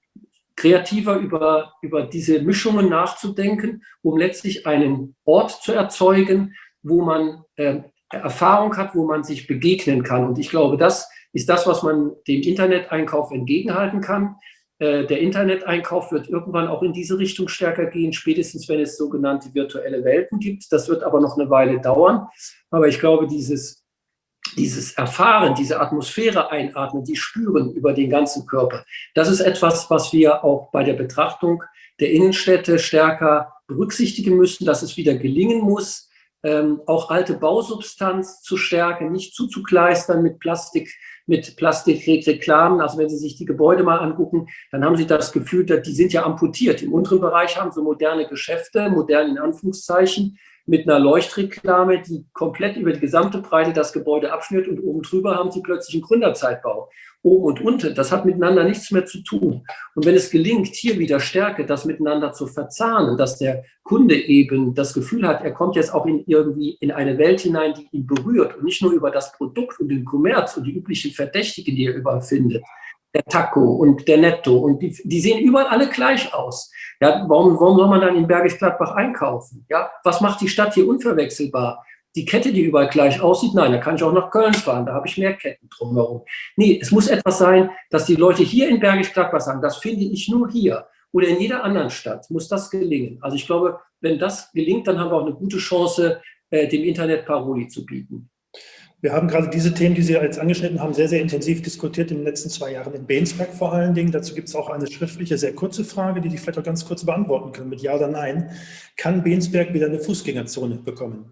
kreativer über, über diese Mischungen nachzudenken, um letztlich einen Ort zu erzeugen, wo man äh, Erfahrung hat, wo man sich begegnen kann. Und ich glaube, das ist das, was man dem Interneteinkauf entgegenhalten kann. Äh, der Interneteinkauf wird irgendwann auch in diese Richtung stärker gehen, spätestens wenn es sogenannte virtuelle Welten gibt. Das wird aber noch eine Weile dauern. Aber ich glaube, dieses Dieses Erfahren, diese Atmosphäre einatmen, die spüren über den ganzen Körper, das ist etwas, was wir auch bei der Betrachtung der Innenstädte stärker berücksichtigen müssen, dass es wieder gelingen muss, ähm, auch alte Bausubstanz zu stärken, nicht zuzukleistern mit Plastik, mit Plastikreklamen. Also wenn Sie sich die Gebäude mal angucken, dann haben Sie das Gefühl, dass die sind ja amputiert. Im unteren Bereich haben Sie moderne Geschäfte, modern in Anführungszeichen, mit einer Leuchtreklame, die komplett über die gesamte Breite das Gebäude abschnürt und oben drüber haben Sie plötzlich einen Gründerzeitbau. Oben und unten, das hat miteinander nichts mehr zu tun. Und wenn es gelingt, hier wieder Stärke, das miteinander zu verzahnen, dass der Kunde eben das Gefühl hat, er kommt jetzt auch in irgendwie in eine Welt hinein, die ihn berührt und nicht nur über das Produkt und den Kommerz und die üblichen Verdächtigen, die er überall findet, der Taco und der Netto und die, die sehen überall alle gleich aus. Ja, warum, warum soll man dann in Bergisch Gladbach einkaufen? Ja, was macht die Stadt hier unverwechselbar? Die Kette, die überall gleich aussieht, nein, da kann ich auch nach Köln fahren, da habe ich mehr Ketten drumherum. Nee, es muss etwas sein, dass die Leute hier in Bergisch Gladbach sagen, das finde ich nur hier oder in jeder anderen Stadt, muss das gelingen. Also ich glaube, wenn das gelingt, dann haben wir auch eine gute Chance, äh, dem Internet Paroli zu bieten. Wir haben gerade diese Themen, die Sie jetzt angeschnitten haben, sehr, sehr intensiv diskutiert in den letzten zwei Jahren in Bensberg vor allen Dingen. Dazu gibt es auch eine schriftliche, sehr kurze Frage, die Sie vielleicht auch ganz kurz beantworten können mit Ja oder Nein. Kann Bensberg wieder eine Fußgängerzone bekommen?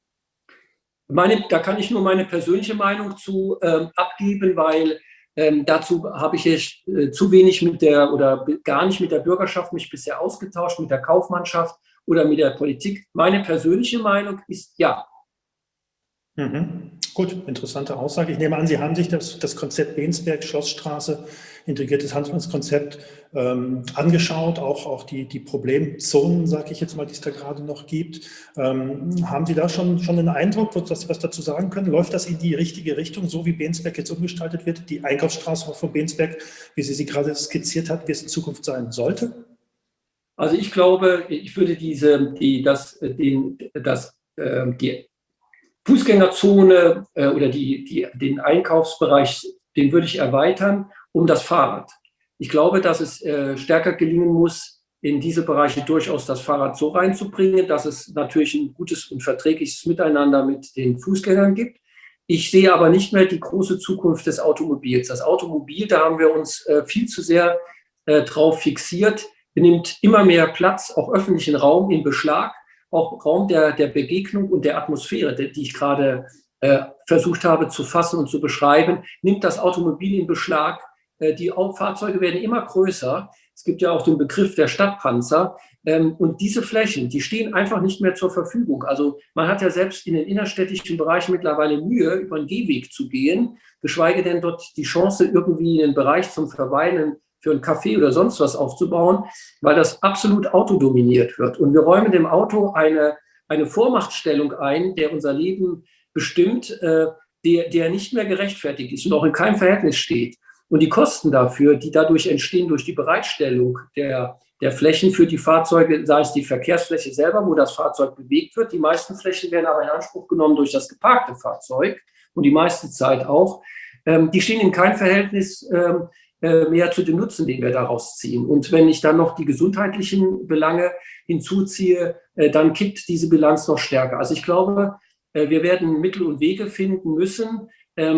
Meine, da kann ich nur meine persönliche Meinung zu ähm, abgeben, weil ähm, dazu habe ich jetzt, äh, zu wenig mit der oder gar nicht mit der Bürgerschaft mich bisher ausgetauscht, mit der Kaufmannschaft oder mit der Politik. Meine persönliche Meinung ist ja. Mhm. Gut, interessante Aussage. Ich nehme an, Sie haben sich das, das Konzept Bensberg, Schlossstraße, integriertes Handelskonzept ähm, angeschaut, auch, auch die, die Problemzonen, sage ich jetzt mal, die es da gerade noch gibt. Ähm, haben Sie da schon, schon einen Eindruck, was Sie was dazu sagen können? Läuft das in die richtige Richtung, so wie Bensberg jetzt umgestaltet wird? Die Einkaufsstraße von Bensberg, wie Sie sie gerade skizziert hat, wie es in Zukunft sein sollte? Also ich glaube, ich würde diese, die, das, den, das, äh, die Fußgängerzone äh, oder die, die, den Einkaufsbereich, den würde ich erweitern um das Fahrrad. Ich glaube, dass es äh, stärker gelingen muss, in diese Bereiche durchaus das Fahrrad so reinzubringen, dass es natürlich ein gutes und verträgliches Miteinander mit den Fußgängern gibt. Ich sehe aber nicht mehr die große Zukunft des Automobils. Das Automobil, da haben wir uns äh, viel zu sehr äh, drauf fixiert, nimmt immer mehr Platz, auch öffentlichen Raum in Beschlag. Auch Raum der, der Begegnung und der Atmosphäre, die ich gerade äh, versucht habe zu fassen und zu beschreiben, nimmt das Automobil in Beschlag. Die Fahrzeuge werden immer größer. Es gibt ja auch den Begriff der Stadtpanzer. Und diese Flächen, die stehen einfach nicht mehr zur Verfügung. Also man hat ja selbst in den innerstädtischen Bereichen mittlerweile Mühe, über einen Gehweg zu gehen, geschweige denn dort die Chance, irgendwie einen Bereich zum Verweilen für einen Café oder sonst was aufzubauen, weil das absolut autodominiert wird. Und wir räumen dem Auto eine, eine Vormachtstellung ein, der unser Leben bestimmt, äh, der, der nicht mehr gerechtfertigt ist und auch in keinem Verhältnis steht. Und die Kosten dafür, die dadurch entstehen durch die Bereitstellung der, der Flächen für die Fahrzeuge, sei es die Verkehrsfläche selber, wo das Fahrzeug bewegt wird. Die meisten Flächen werden aber in Anspruch genommen durch das geparkte Fahrzeug und die meiste Zeit auch. Ähm, die stehen in keinem Verhältnis ähm, äh, mehr zu dem Nutzen, den wir daraus ziehen. Und wenn ich dann noch die gesundheitlichen Belange hinzuziehe, äh, dann kippt diese Bilanz noch stärker. Also ich glaube, äh, wir werden Mittel und Wege finden müssen,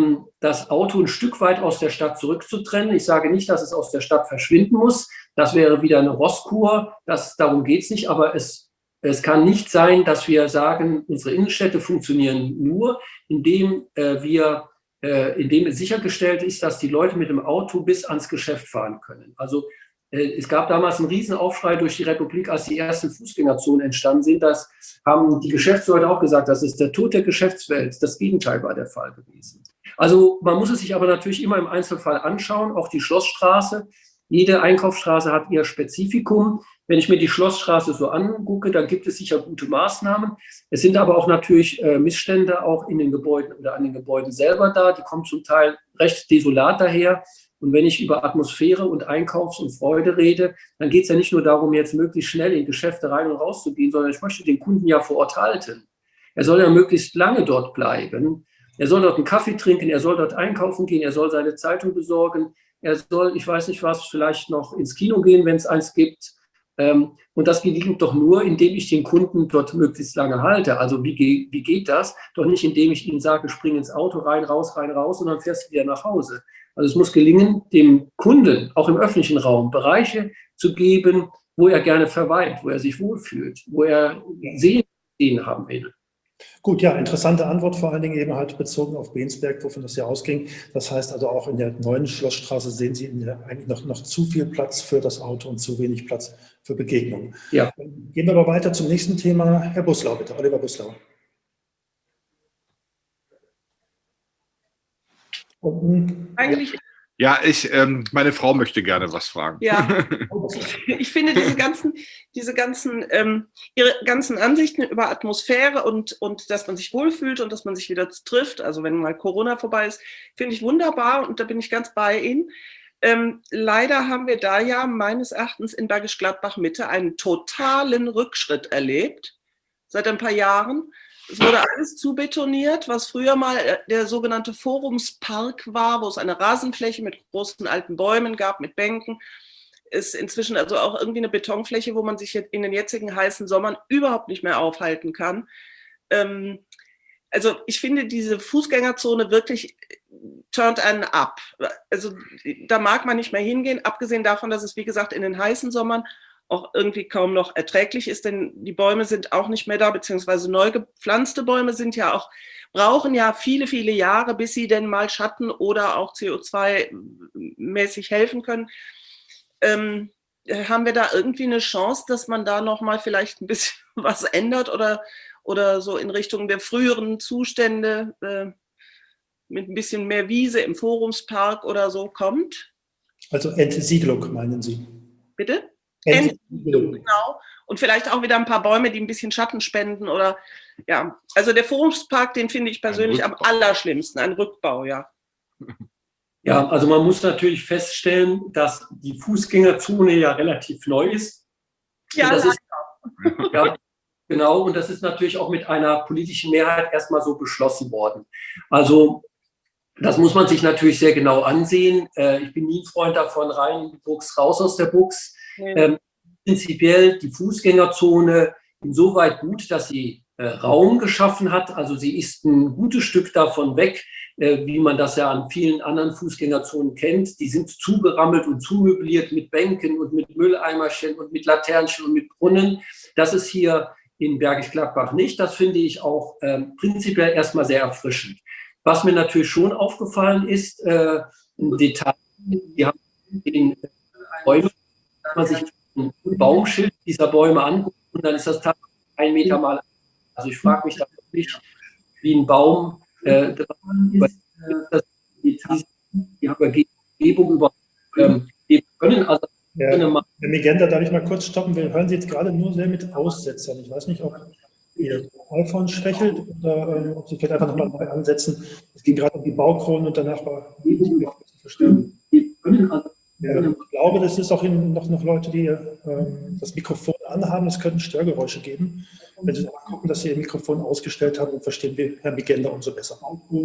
das Auto ein Stück weit aus der Stadt zurückzutrennen. Ich sage nicht, dass es aus der Stadt verschwinden muss. Das wäre wieder eine Rosskur. Das, darum geht es nicht. Aber es, es kann nicht sein, dass wir sagen, unsere Innenstädte funktionieren nur, indem äh, wir, äh, indem es sichergestellt ist, dass die Leute mit dem Auto bis ans Geschäft fahren können. Also äh, es gab damals einen Riesenaufschrei durch die Republik, als die ersten Fußgängerzonen entstanden sind. Das haben die Geschäftsleute auch gesagt, das ist der Tod der Geschäftswelt. Das Gegenteil war der Fall gewesen. Also man muss es sich aber natürlich immer im Einzelfall anschauen, auch die Schlossstraße. Jede Einkaufsstraße hat ihr Spezifikum. Wenn ich mir die Schlossstraße so angucke, dann gibt es sicher gute Maßnahmen. Es sind aber auch natürlich äh, Missstände auch in den Gebäuden oder an den Gebäuden selber da. Die kommen zum Teil recht desolat daher. Und wenn ich über Atmosphäre und Einkaufs- und Freude rede, dann geht es ja nicht nur darum, jetzt möglichst schnell in Geschäfte rein und raus zu gehen, sondern ich möchte den Kunden ja vor Ort halten. Er soll ja möglichst lange dort bleiben. Er soll dort einen Kaffee trinken, er soll dort einkaufen gehen, er soll seine Zeitung besorgen, er soll, ich weiß nicht was, vielleicht noch ins Kino gehen, wenn es eins gibt. Und das gelingt doch nur, indem ich den Kunden dort möglichst lange halte. Also wie, wie geht das? Doch nicht, indem ich ihnen sage, spring ins Auto, rein, raus, rein, raus und dann fährst du wieder nach Hause. Also es muss gelingen, dem Kunden, auch im öffentlichen Raum, Bereiche zu geben, wo er gerne verweilt, wo er sich wohlfühlt, wo er Sehen haben will. Gut, ja, interessante Antwort, vor allen Dingen eben halt bezogen auf Bensberg, wovon das ja ausging. Das heißt also auch in der neuen Schlossstraße sehen Sie in der, eigentlich noch, noch zu viel Platz für das Auto und zu wenig Platz für Begegnungen. Ja. Gehen wir aber weiter zum nächsten Thema. Herr Buslau, bitte, Oliver Buslau. Und, Eigentlich, ja, ich, ähm, meine Frau möchte gerne was fragen. ja, ich, ich finde diese ganzen, diese ganzen, ähm, ihre ganzen Ansichten über Atmosphäre und, und dass man sich wohlfühlt und dass man sich wieder trifft, also wenn mal Corona vorbei ist, finde ich wunderbar und da bin ich ganz bei Ihnen. Ähm, leider haben wir da ja meines Erachtens in Bergisch Gladbach Mitte einen totalen Rückschritt erlebt, seit ein paar Jahren. Es wurde alles zubetoniert, was früher mal der sogenannte Forumspark war, wo es eine Rasenfläche mit großen alten Bäumen gab, mit Bänken. Ist inzwischen also auch irgendwie eine Betonfläche, wo man sich in den jetzigen heißen Sommern überhaupt nicht mehr aufhalten kann. Ähm, also ich finde diese Fußgängerzone wirklich turnt einen ab. Also da mag man nicht mehr hingehen, abgesehen davon, dass es wie gesagt in den heißen Sommern auch irgendwie kaum noch erträglich ist, denn die Bäume sind auch nicht mehr da, beziehungsweise neu gepflanzte Bäume sind ja auch, brauchen ja viele, viele Jahre, bis sie denn mal Schatten oder auch C O zwei mäßig helfen können. Ähm, haben wir da irgendwie eine Chance, dass man da nochmal vielleicht ein bisschen was ändert oder, oder so in Richtung der früheren Zustände äh, mit ein bisschen mehr Wiese im Forumspark oder so kommt? Also Entsiegelung, meinen Sie? Bitte? Entsiegelung. Genau. Und vielleicht auch wieder ein paar Bäume, die ein bisschen Schatten spenden oder, ja. Also der Forumspark, den finde ich persönlich am allerschlimmsten, ein Rückbau, ja. Ja, also man muss natürlich feststellen, dass die Fußgängerzone ja relativ neu ist. Ja, das ist, ja, genau. Und das ist natürlich auch mit einer politischen Mehrheit erstmal so beschlossen worden. Also das muss man sich natürlich sehr genau ansehen. Ich bin nie ein Freund davon, rein in die Buchs, raus aus der Buchs. Ähm, prinzipiell die Fußgängerzone insoweit gut, dass sie äh, Raum geschaffen hat. Also sie ist ein gutes Stück davon weg, äh, wie man das ja an vielen anderen Fußgängerzonen kennt. Die sind zugerammelt und zumöbliert mit Bänken und mit Mülleimerchen und mit Laternchen und mit Brunnen. Das ist hier in Bergisch Gladbach nicht. Das finde ich auch äh, prinzipiell erstmal sehr erfrischend. Was mir natürlich schon aufgefallen ist, äh, ein Detail, die haben den Bäumen, wenn man sich ein Baumschild dieser Bäume anguckt und dann ist das tatsächlich ein Meter mal. Also ich frage mich da wirklich, wie ein Baum äh, das, die, die Umgebung überhaupt ähm, geben können. Also, ja, Herr Migenda, darf ich mal kurz stoppen? Wir hören Sie jetzt gerade nur sehr mit Aussetzern. Ich weiß nicht, ob Ihr iPhone schwächelt oder ähm, ob Sie vielleicht einfach nochmal neu ansetzen. Es ging gerade um die Baukronen und danach war die zu verstehen. Ja, ich glaube, das ist auch noch, noch Leute, die ähm, das Mikrofon anhaben. Es könnten Störgeräusche geben. Wenn Sie mal gucken, dass Sie Ihr Mikrofon ausgestellt haben, dann verstehen wir Herrn Migenda umso besser.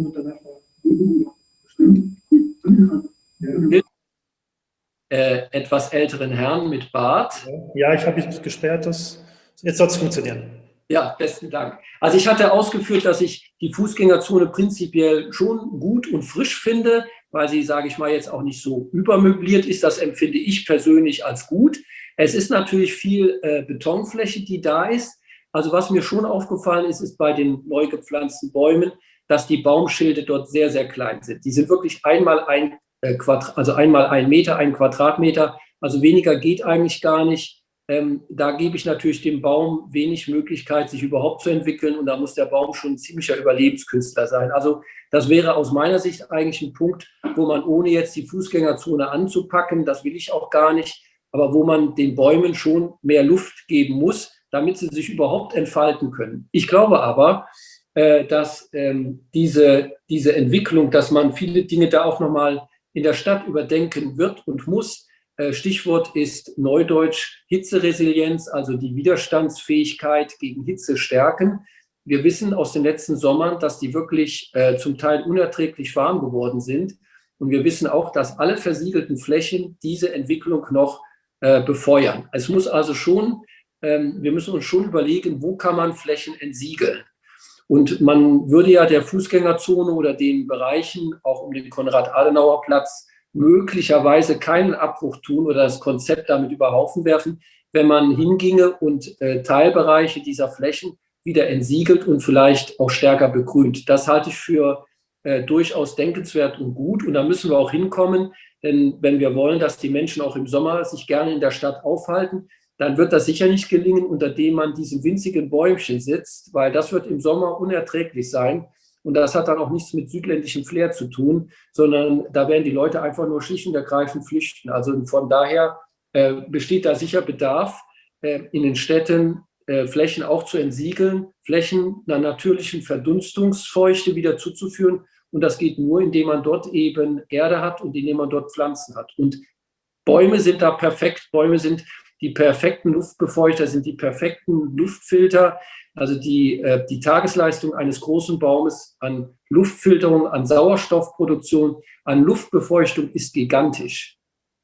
Äh, etwas älteren Herrn mit Bart. Ja, ich habe es gesperrt. Das, jetzt soll es funktionieren. Ja, besten Dank. Also ich hatte ausgeführt, dass ich die Fußgängerzone prinzipiell schon gut und frisch finde, weil sie, sage ich mal, jetzt auch nicht so übermöbliert ist. Das empfinde ich persönlich als gut. Es ist natürlich viel äh, Betonfläche, die da ist. Also was mir schon aufgefallen ist, ist bei den neu gepflanzten Bäumen, dass die Baumschilde dort sehr, sehr klein sind. Die sind wirklich einmal ein äh, Quadrat, also einmal ein Meter, ein Quadratmeter. Also weniger geht eigentlich gar nicht. Ähm, da gebe ich natürlich dem Baum wenig Möglichkeit, sich überhaupt zu entwickeln. Und da muss der Baum schon ein ziemlicher Überlebenskünstler sein. Also das wäre aus meiner Sicht eigentlich ein Punkt, wo man, ohne jetzt die Fußgängerzone anzupacken, das will ich auch gar nicht, aber wo man den Bäumen schon mehr Luft geben muss, damit sie sich überhaupt entfalten können. Ich glaube aber, äh, dass ähm, diese, diese Entwicklung, dass man viele Dinge da auch nochmal in der Stadt überdenken wird und muss. Äh, Stichwort ist Neudeutsch Hitzeresilienz, also die Widerstandsfähigkeit gegen Hitze stärken. Wir wissen aus den letzten Sommern, dass die wirklich äh, zum Teil unerträglich warm geworden sind. Und wir wissen auch, dass alle versiegelten Flächen diese Entwicklung noch äh, befeuern. Es muss also schon, ähm, wir müssen uns schon überlegen, wo kann man Flächen entsiegeln. Und man würde ja der Fußgängerzone oder den Bereichen auch um den Konrad-Adenauer-Platz möglicherweise keinen Abbruch tun oder das Konzept damit über Haufen werfen, wenn man hinginge und äh, Teilbereiche dieser Flächen wieder entsiegelt und vielleicht auch stärker begrünt. Das halte ich für äh, durchaus denkenswert und gut. Und da müssen wir auch hinkommen, denn wenn wir wollen, dass die Menschen auch im Sommer sich gerne in der Stadt aufhalten, dann wird das sicher nicht gelingen, unter dem man diesem winzigen Bäumchen sitzt, weil das wird im Sommer unerträglich sein. Und das hat dann auch nichts mit südländischem Flair zu tun, sondern da werden die Leute einfach nur schlicht und ergreifend flüchten. Also von daher äh, besteht da sicher Bedarf, äh, in den Städten äh, Flächen auch zu entsiegeln, Flächen einer natürlichen Verdunstungsfeuchte wieder zuzuführen. Und das geht nur, indem man dort eben Erde hat und indem man dort Pflanzen hat. Und Bäume sind da perfekt. Bäume sind die perfekten Luftbefeuchter, sind die perfekten Luftfilter. Also die, äh, die Tagesleistung eines großen Baumes an Luftfilterung, an Sauerstoffproduktion, an Luftbefeuchtung ist gigantisch.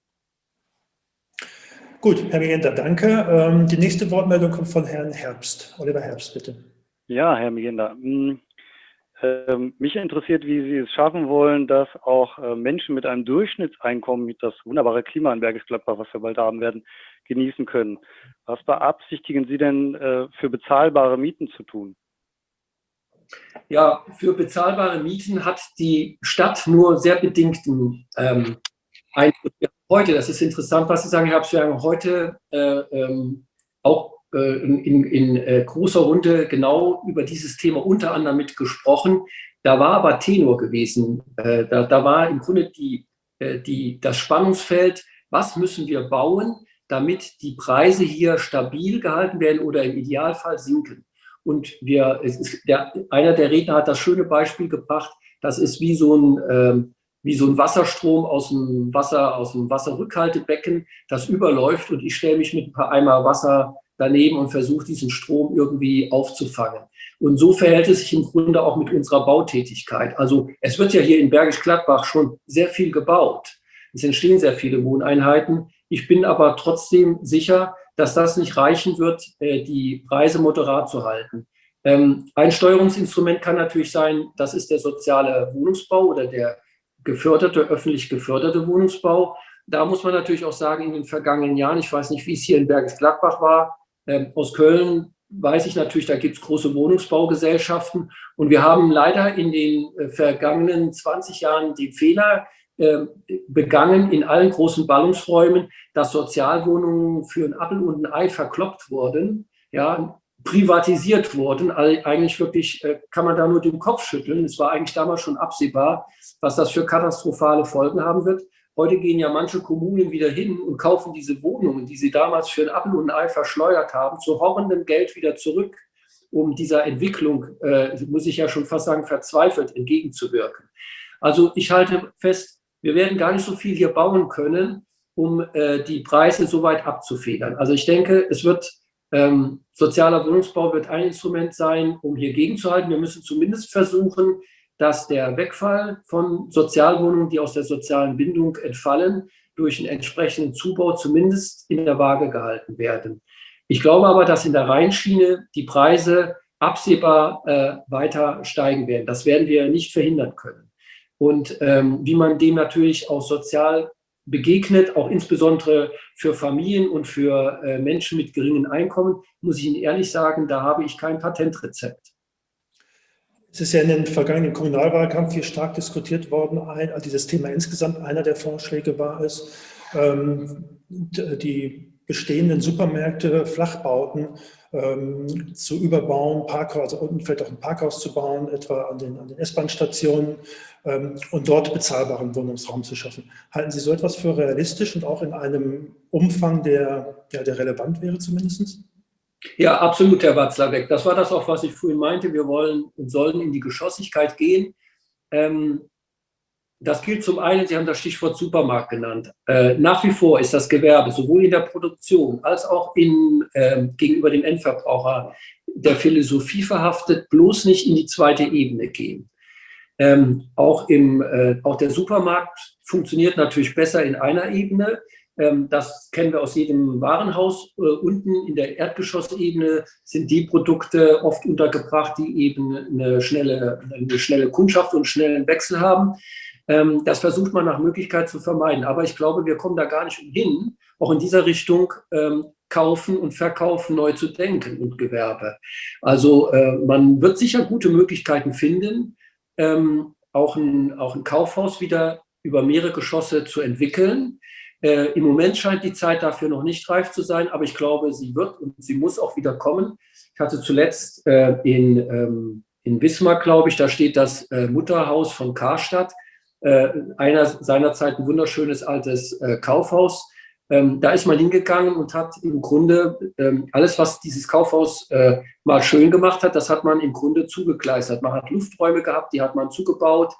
Gut, Herr Migenda, danke. Ähm, die nächste Wortmeldung kommt von Herrn Herbst. Oliver Herbst, bitte. Ja, Herr Migenda. Ähm, mich interessiert, wie Sie es schaffen wollen, dass auch äh, Menschen mit einem Durchschnittseinkommen das wunderbare Klima in Bergisch Gladbach, was wir bald haben werden, genießen können. Was beabsichtigen Sie denn äh, für bezahlbare Mieten zu tun? Ja, für bezahlbare Mieten hat die Stadt nur sehr bedingten ähm, Einfluss. Heute, das ist interessant, was Sie sagen, Herr Herbst, wir haben heute äh, ähm, auch in, in, in äh, großer Runde genau über dieses Thema unter anderem mit gesprochen. Da war aber Tenor gewesen. Äh, da, da war im Grunde die, äh, die, das Spannungsfeld, was müssen wir bauen, damit die Preise hier stabil gehalten werden oder im Idealfall sinken. Und wir, es ist der, einer der Redner hat das schöne Beispiel gebracht, das ist wie so ein, äh, wie so ein Wasserstrom aus dem, Wasser, aus dem Wasserrückhaltebecken, das überläuft und ich stelle mich mit ein paar Eimer Wasser daneben und versucht, diesen Strom irgendwie aufzufangen. Und so verhält es sich im Grunde auch mit unserer Bautätigkeit. Also es wird ja hier in Bergisch Gladbach schon sehr viel gebaut. Es entstehen sehr viele Wohneinheiten. Ich bin aber trotzdem sicher, dass das nicht reichen wird, die Preise moderat zu halten. Ein Steuerungsinstrument kann natürlich sein, das ist der soziale Wohnungsbau oder der geförderte, öffentlich geförderte Wohnungsbau. Da muss man natürlich auch sagen, in den vergangenen Jahren, ich weiß nicht, wie es hier in Bergisch Gladbach war, Ähm, aus Köln weiß ich natürlich, da gibt es große Wohnungsbaugesellschaften und wir haben leider in den äh, vergangenen zwanzig Jahren den Fehler äh, begangen in allen großen Ballungsräumen, dass Sozialwohnungen für ein Appel und ein Ei verkloppt wurden, ja, privatisiert wurden. Also eigentlich wirklich äh, kann man da nur den Kopf schütteln. Es war eigentlich damals schon absehbar, was das für katastrophale Folgen haben wird. Heute gehen ja manche Kommunen wieder hin und kaufen diese Wohnungen, die sie damals für ein Appel und ein Ei verschleudert haben, zu horrendem Geld wieder zurück, um dieser Entwicklung, äh, muss ich ja schon fast sagen, verzweifelt entgegenzuwirken. Also ich halte fest, wir werden gar nicht so viel hier bauen können, um äh, die Preise so weit abzufedern. Also ich denke, es wird ähm, sozialer Wohnungsbau wird ein Instrument sein, um hier gegenzuhalten. Wir müssen zumindest versuchen, dass der Wegfall von Sozialwohnungen, die aus der sozialen Bindung entfallen, durch einen entsprechenden Zubau zumindest in der Waage gehalten werden. Ich glaube aber, dass in der Rheinschiene die Preise absehbar äh, weiter steigen werden. Das werden wir nicht verhindern können. Und ähm, wie man dem natürlich auch sozial begegnet, auch insbesondere für Familien und für äh, Menschen mit geringen Einkommen, muss ich Ihnen ehrlich sagen, da habe ich kein Patentrezept. Es ist ja in den vergangenen Kommunalwahlkampf hier stark diskutiert worden. Ein, also dieses Thema insgesamt, einer der Vorschläge war es, ähm, die bestehenden Supermärkte, Flachbauten ähm, zu überbauen, Parkhaus, also unten vielleicht auch ein Parkhaus zu bauen, etwa an den, an den S-Bahn-Stationen ähm, und dort bezahlbaren Wohnungsraum zu schaffen. Halten Sie so etwas für realistisch und auch in einem Umfang, der, ja, der relevant wäre zumindest? Ja, absolut, Herr Watzlawick. Das war das auch, was ich vorhin meinte. Wir wollen und sollen in die Geschossigkeit gehen. Ähm, das gilt zum einen, Sie haben das Stichwort Supermarkt genannt. Äh, nach wie vor ist das Gewerbe sowohl in der Produktion als auch in, äh, gegenüber dem Endverbraucher der Philosophie verhaftet, bloß nicht in die zweite Ebene gehen. Ähm, auch, im, äh, auch der Supermarkt funktioniert natürlich besser in einer Ebene. Das kennen wir aus jedem Warenhaus. Unten in der Erdgeschossebene sind die Produkte oft untergebracht, die eben eine schnelle, eine schnelle Kundschaft und einen schnellen Wechsel haben. Das versucht man nach Möglichkeit zu vermeiden. Aber ich glaube, wir kommen da gar nicht umhin, auch in dieser Richtung kaufen und verkaufen neu zu denken und Gewerbe. Also man wird sicher gute Möglichkeiten finden, auch ein, auch ein Kaufhaus wieder über mehrere Geschosse zu entwickeln. Äh, Im Moment scheint die Zeit dafür noch nicht reif zu sein, aber ich glaube, sie wird und sie muss auch wieder kommen. Ich hatte zuletzt äh, in, ähm, in Bismarck, glaube ich, da steht das äh, Mutterhaus von Karstadt, äh, einer seinerzeit ein wunderschönes altes äh, Kaufhaus. Ähm, da ist man hingegangen und hat im Grunde ähm, alles, was dieses Kaufhaus äh, mal schön gemacht hat, das hat man im Grunde zugekleistert. Man hat Lufträume gehabt, die hat man zugebaut,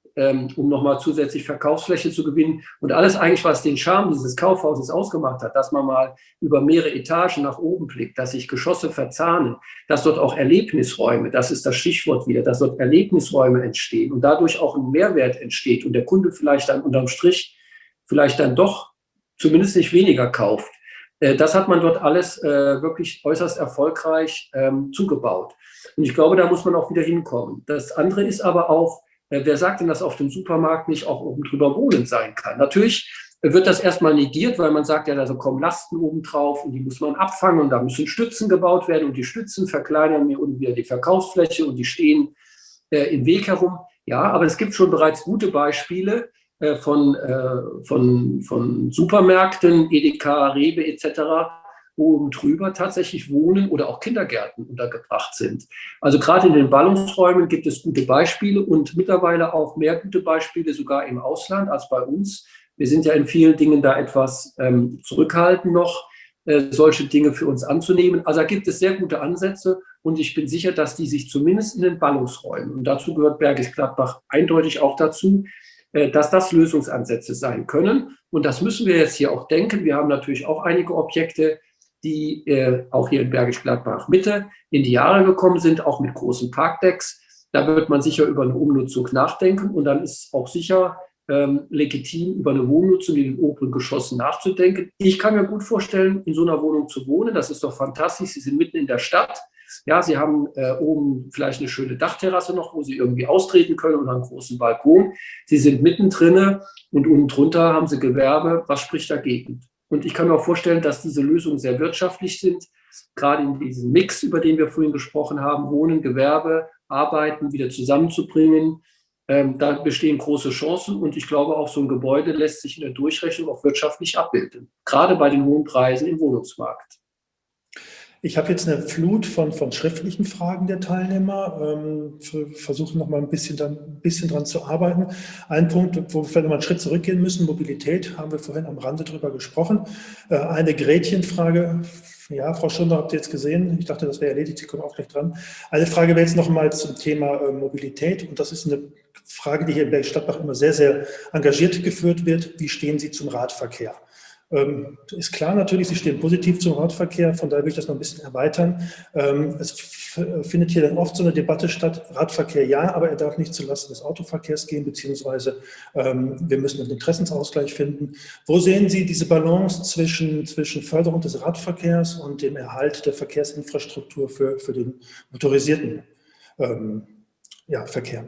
um nochmal zusätzlich Verkaufsfläche zu gewinnen. Und alles eigentlich, was den Charme dieses Kaufhauses ausgemacht hat, dass man mal über mehrere Etagen nach oben blickt, dass sich Geschosse verzahnen, dass dort auch Erlebnisräume, das ist das Stichwort wieder, dass dort Erlebnisräume entstehen und dadurch auch ein Mehrwert entsteht und der Kunde vielleicht dann unterm Strich vielleicht dann doch zumindest nicht weniger kauft. Das hat man dort alles wirklich äußerst erfolgreich zugebaut. Und ich glaube, da muss man auch wieder hinkommen. Das andere ist aber auch, wer sagt denn, dass auf dem Supermarkt nicht auch oben drüber Wohnen sein kann? Natürlich wird das erstmal negiert, weil man sagt, ja, da kommen Lasten oben drauf und die muss man abfangen und da müssen Stützen gebaut werden und die Stützen verkleinern mir unten wieder die Verkaufsfläche und die stehen äh, im Weg herum. Ja, aber es gibt schon bereits gute Beispiele äh, von, äh, von, von Supermärkten, Edeka, Rewe et cetera, wo oben drüber tatsächlich Wohnen oder auch Kindergärten untergebracht sind. Also gerade in den Ballungsräumen gibt es gute Beispiele und mittlerweile auch mehr gute Beispiele sogar im Ausland als bei uns. Wir sind ja in vielen Dingen da etwas ähm, zurückhaltend noch, äh, solche Dinge für uns anzunehmen. Also da gibt es sehr gute Ansätze und ich bin sicher, dass die sich zumindest in den Ballungsräumen, und dazu gehört Bergisch Gladbach eindeutig auch dazu, äh, dass das Lösungsansätze sein können. Und das müssen wir jetzt hier auch denken. Wir haben natürlich auch einige Objekte, die äh, auch hier in Bergisch Gladbach Mitte in die Jahre gekommen sind, auch mit großen Parkdecks. Da wird man sicher über eine Umnutzung nachdenken und dann ist auch sicher ähm, legitim, über eine Wohnnutzung in den oberen Geschossen nachzudenken. Ich kann mir gut vorstellen, in so einer Wohnung zu wohnen. Das ist doch fantastisch. Sie sind mitten in der Stadt. Ja, Sie haben äh, oben vielleicht eine schöne Dachterrasse noch, wo Sie irgendwie austreten können oder einen großen Balkon. Sie sind mittendrin und unten drunter haben Sie Gewerbe. Was spricht dagegen? Und ich kann mir auch vorstellen, dass diese Lösungen sehr wirtschaftlich sind, gerade in diesem Mix, über den wir vorhin gesprochen haben, Wohnen, Gewerbe, Arbeiten wieder zusammenzubringen. Ähm, da bestehen große Chancen und ich glaube auch, so ein Gebäude lässt sich in der Durchrechnung auch wirtschaftlich abbilden, gerade bei den hohen Preisen im Wohnungsmarkt. Ich habe jetzt eine Flut von, von schriftlichen Fragen der Teilnehmer, ähm, versuche noch mal ein bisschen, dann, ein bisschen dran zu arbeiten. Ein Punkt, wo wir vielleicht noch mal einen Schritt zurückgehen müssen, Mobilität, haben wir vorhin am Rande drüber gesprochen. Äh, eine Gretchenfrage, ja, Frau Schunder, habt ihr jetzt gesehen? Ich dachte, das wäre erledigt, Sie kommen auch gleich dran. Eine Frage wäre jetzt noch mal zum Thema äh, Mobilität und das ist eine Frage, die hier in Bergisch Gladbach immer sehr, sehr engagiert geführt wird. Wie stehen Sie zum Radverkehr? Ähm, ist klar natürlich, Sie stehen positiv zum Radverkehr, von daher will ich das noch ein bisschen erweitern. Ähm, es findet hier dann oft so eine Debatte statt, Radverkehr ja, aber er darf nicht zulasten des Autoverkehrs gehen, beziehungsweise ähm, wir müssen einen Interessensausgleich finden. Wo sehen Sie diese Balance zwischen, zwischen Förderung des Radverkehrs und dem Erhalt der Verkehrsinfrastruktur für, für den motorisierten ähm, ja, Verkehr?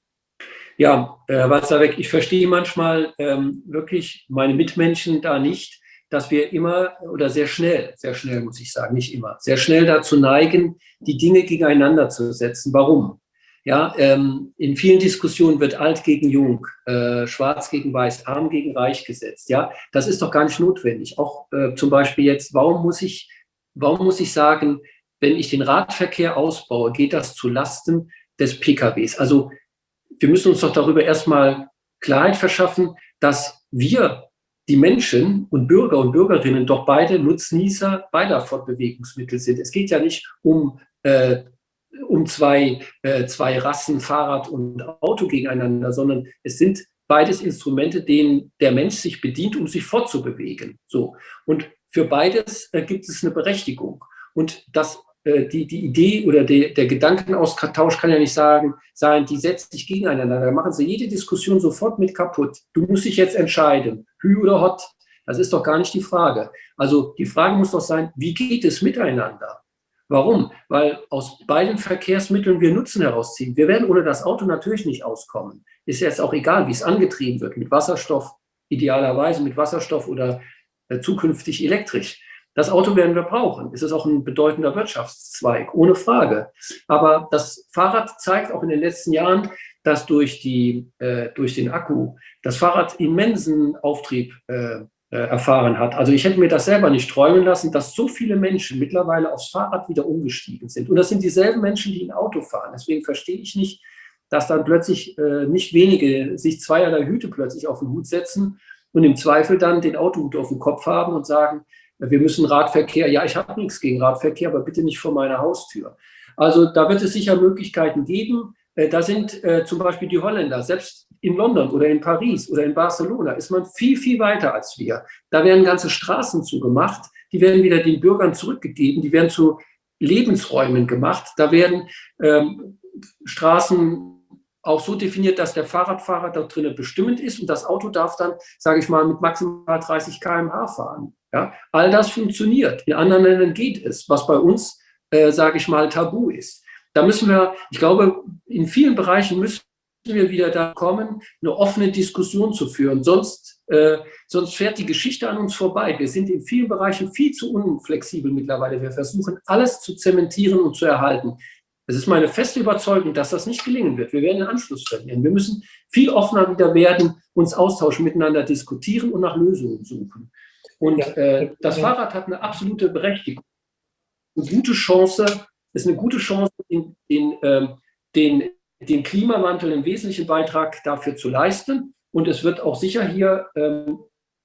Ja, Herr Watzlawick, ich verstehe manchmal ähm, wirklich meine Mitmenschen da nicht, dass wir immer oder sehr schnell, sehr schnell muss ich sagen, nicht immer, sehr schnell dazu neigen, die Dinge gegeneinander zu setzen. Warum? Ja, ähm, in vielen Diskussionen wird alt gegen jung, äh, schwarz gegen weiß, arm gegen reich gesetzt. Ja, das ist doch gar nicht notwendig. Auch äh, zum Beispiel jetzt, warum muss ich, warum muss ich sagen, wenn ich den Radverkehr ausbaue, geht das zu Lasten des P K Ws? Also wir müssen uns doch darüber erstmal Klarheit verschaffen, dass wir, die Menschen und Bürger und Bürgerinnen, doch beide Nutznießer beider Fortbewegungsmittel sind. Es geht ja nicht um, äh, um zwei, äh, zwei Rassen, Fahrrad und Auto gegeneinander, sondern es sind beides Instrumente, denen der Mensch sich bedient, um sich fortzubewegen. So. Und für beides äh, gibt es eine Berechtigung. Und das Die, die Idee oder die, der Gedankenaustausch kann ja nicht sagen, sein, die setzen sich gegeneinander. Da machen sie jede Diskussion sofort mit kaputt. Du musst dich jetzt entscheiden, Hü oder Hott. Das ist doch gar nicht die Frage. Also die Frage muss doch sein, wie geht es miteinander? Warum? Weil aus beiden Verkehrsmitteln wir Nutzen herausziehen. Wir werden ohne das Auto natürlich nicht auskommen. Ist jetzt auch egal, wie es angetrieben wird, mit Wasserstoff, idealerweise mit Wasserstoff oder äh, zukünftig elektrisch. Das Auto werden wir brauchen. Es ist auch ein bedeutender Wirtschaftszweig, ohne Frage. Aber das Fahrrad zeigt auch in den letzten Jahren, dass durch, die, äh, durch den Akku das Fahrrad immensen Auftrieb äh, äh, erfahren hat. Also ich hätte mir das selber nicht träumen lassen, dass so viele Menschen mittlerweile aufs Fahrrad wieder umgestiegen sind. Und das sind dieselben Menschen, die ein Auto fahren. Deswegen verstehe ich nicht, dass dann plötzlich äh, nicht wenige sich zweierlei Hüte plötzlich auf den Hut setzen und im Zweifel dann den Autohut auf dem Kopf haben und sagen, wir müssen Radverkehr, ja, ich habe nichts gegen Radverkehr, aber bitte nicht vor meiner Haustür. Also da wird es sicher Möglichkeiten geben. Da sind äh, zum Beispiel die Holländer, selbst in London oder in Paris oder in Barcelona ist man viel, viel weiter als wir. Da werden ganze Straßen zugemacht, die werden wieder den Bürgern zurückgegeben, die werden zu Lebensräumen gemacht. Da werden ähm, Straßen auch so definiert, dass der Fahrradfahrer da drinnen bestimmend ist und das Auto darf dann, sage ich mal, mit maximal dreißig Kilometer pro Stunde fahren. Ja, all das funktioniert. In anderen Ländern geht es, was bei uns, äh, sage ich mal, tabu ist. Da müssen wir, ich glaube, in vielen Bereichen müssen wir wieder da kommen, eine offene Diskussion zu führen. Sonst, äh, sonst fährt die Geschichte an uns vorbei. Wir sind in vielen Bereichen viel zu unflexibel mittlerweile. Wir versuchen, alles zu zementieren und zu erhalten. Es ist meine feste Überzeugung, dass das nicht gelingen wird. Wir werden den Anschluss verlieren. Wir müssen viel offener wieder werden, uns austauschen, miteinander diskutieren und nach Lösungen suchen. Und äh, das Fahrrad hat eine absolute Berechtigung. Eine gute Chance, ist eine gute Chance, den, den, äh, den, den Klimawandel einen wesentlichen Beitrag dafür zu leisten. Und es wird auch sicher hier ähm,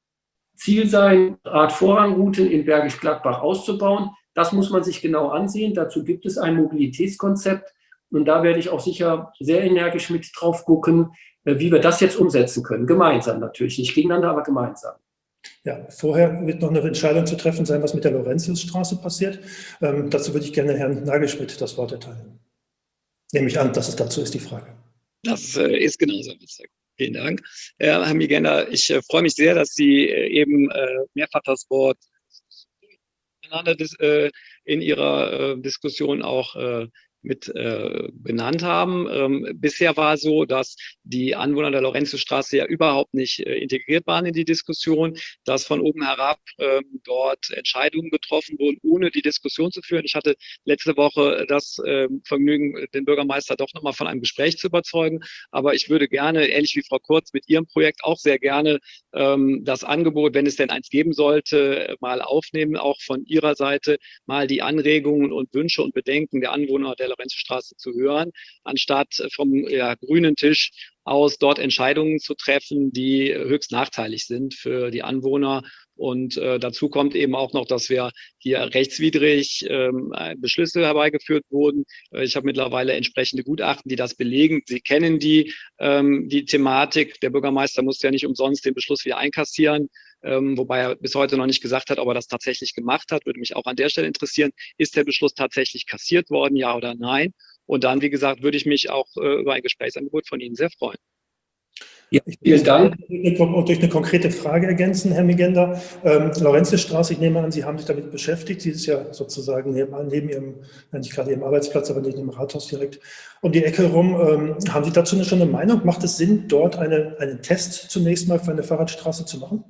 Ziel sein, Radvorrangrouten in Bergisch Gladbach auszubauen. Das muss man sich genau ansehen. Dazu gibt es ein Mobilitätskonzept. Und da werde ich auch sicher sehr energisch mit drauf gucken, äh, wie wir das jetzt umsetzen können. Gemeinsam natürlich, nicht gegeneinander, aber gemeinsam. Ja, vorher wird noch eine Entscheidung zu treffen sein, was mit der Laurentiusstraße passiert. Ähm, dazu würde ich gerne Herrn Nagelschmidt das Wort erteilen. Nehme ich an, dass es dazu ist, die Frage. Das äh, ist genauso. Vielen Dank. Äh, Herr Migenda, ich äh, freue mich sehr, dass Sie äh, eben äh, mehrfach das Wort in Ihrer äh, Diskussion auch äh, mit äh, benannt haben. Ähm, bisher war so, dass die Anwohner der Lorenzostraße ja überhaupt nicht äh, integriert waren in die Diskussion, dass von oben herab äh, dort Entscheidungen getroffen wurden, ohne die Diskussion zu führen. Ich hatte letzte Woche das äh, Vergnügen, den Bürgermeister doch nochmal von einem Gespräch zu überzeugen. Aber ich würde gerne, ähnlich wie Frau Kurz, mit Ihrem Projekt auch sehr gerne ähm, das Angebot, wenn es denn eins geben sollte, mal aufnehmen, auch von Ihrer Seite mal die Anregungen und Wünsche und Bedenken der Anwohner der Lorenzstraße zu hören, anstatt vom ja, grünen Tisch aus dort Entscheidungen zu treffen, die höchst nachteilig sind für die Anwohner. Und äh, dazu kommt eben auch noch, dass wir hier rechtswidrig ähm, Beschlüsse herbeigeführt wurden. Äh, ich habe mittlerweile entsprechende Gutachten, die das belegen. Sie kennen die, ähm, die Thematik. Der Bürgermeister muss ja nicht umsonst den Beschluss wieder einkassieren. Ähm, wobei er bis heute noch nicht gesagt hat, ob er das tatsächlich gemacht hat. Würde mich auch an der Stelle interessieren. Ist der Beschluss tatsächlich kassiert worden, ja oder nein? Und dann, wie gesagt, würde ich mich auch äh, über ein Gesprächsangebot von Ihnen sehr freuen. Ja, Ich vielen Dank. Und durch eine konkrete Frage ergänzen, Herr Migenda. Ähm, Lorenzstraße, ich nehme an, Sie haben sich damit beschäftigt. Sie ist ja sozusagen neben, neben Ihrem, nicht gerade Ihrem Arbeitsplatz, aber neben dem Rathaus direkt um die Ecke rum. Ähm, haben Sie dazu schon eine Meinung? Macht es Sinn, dort eine, einen Test zunächst mal für eine Fahrradstraße zu machen?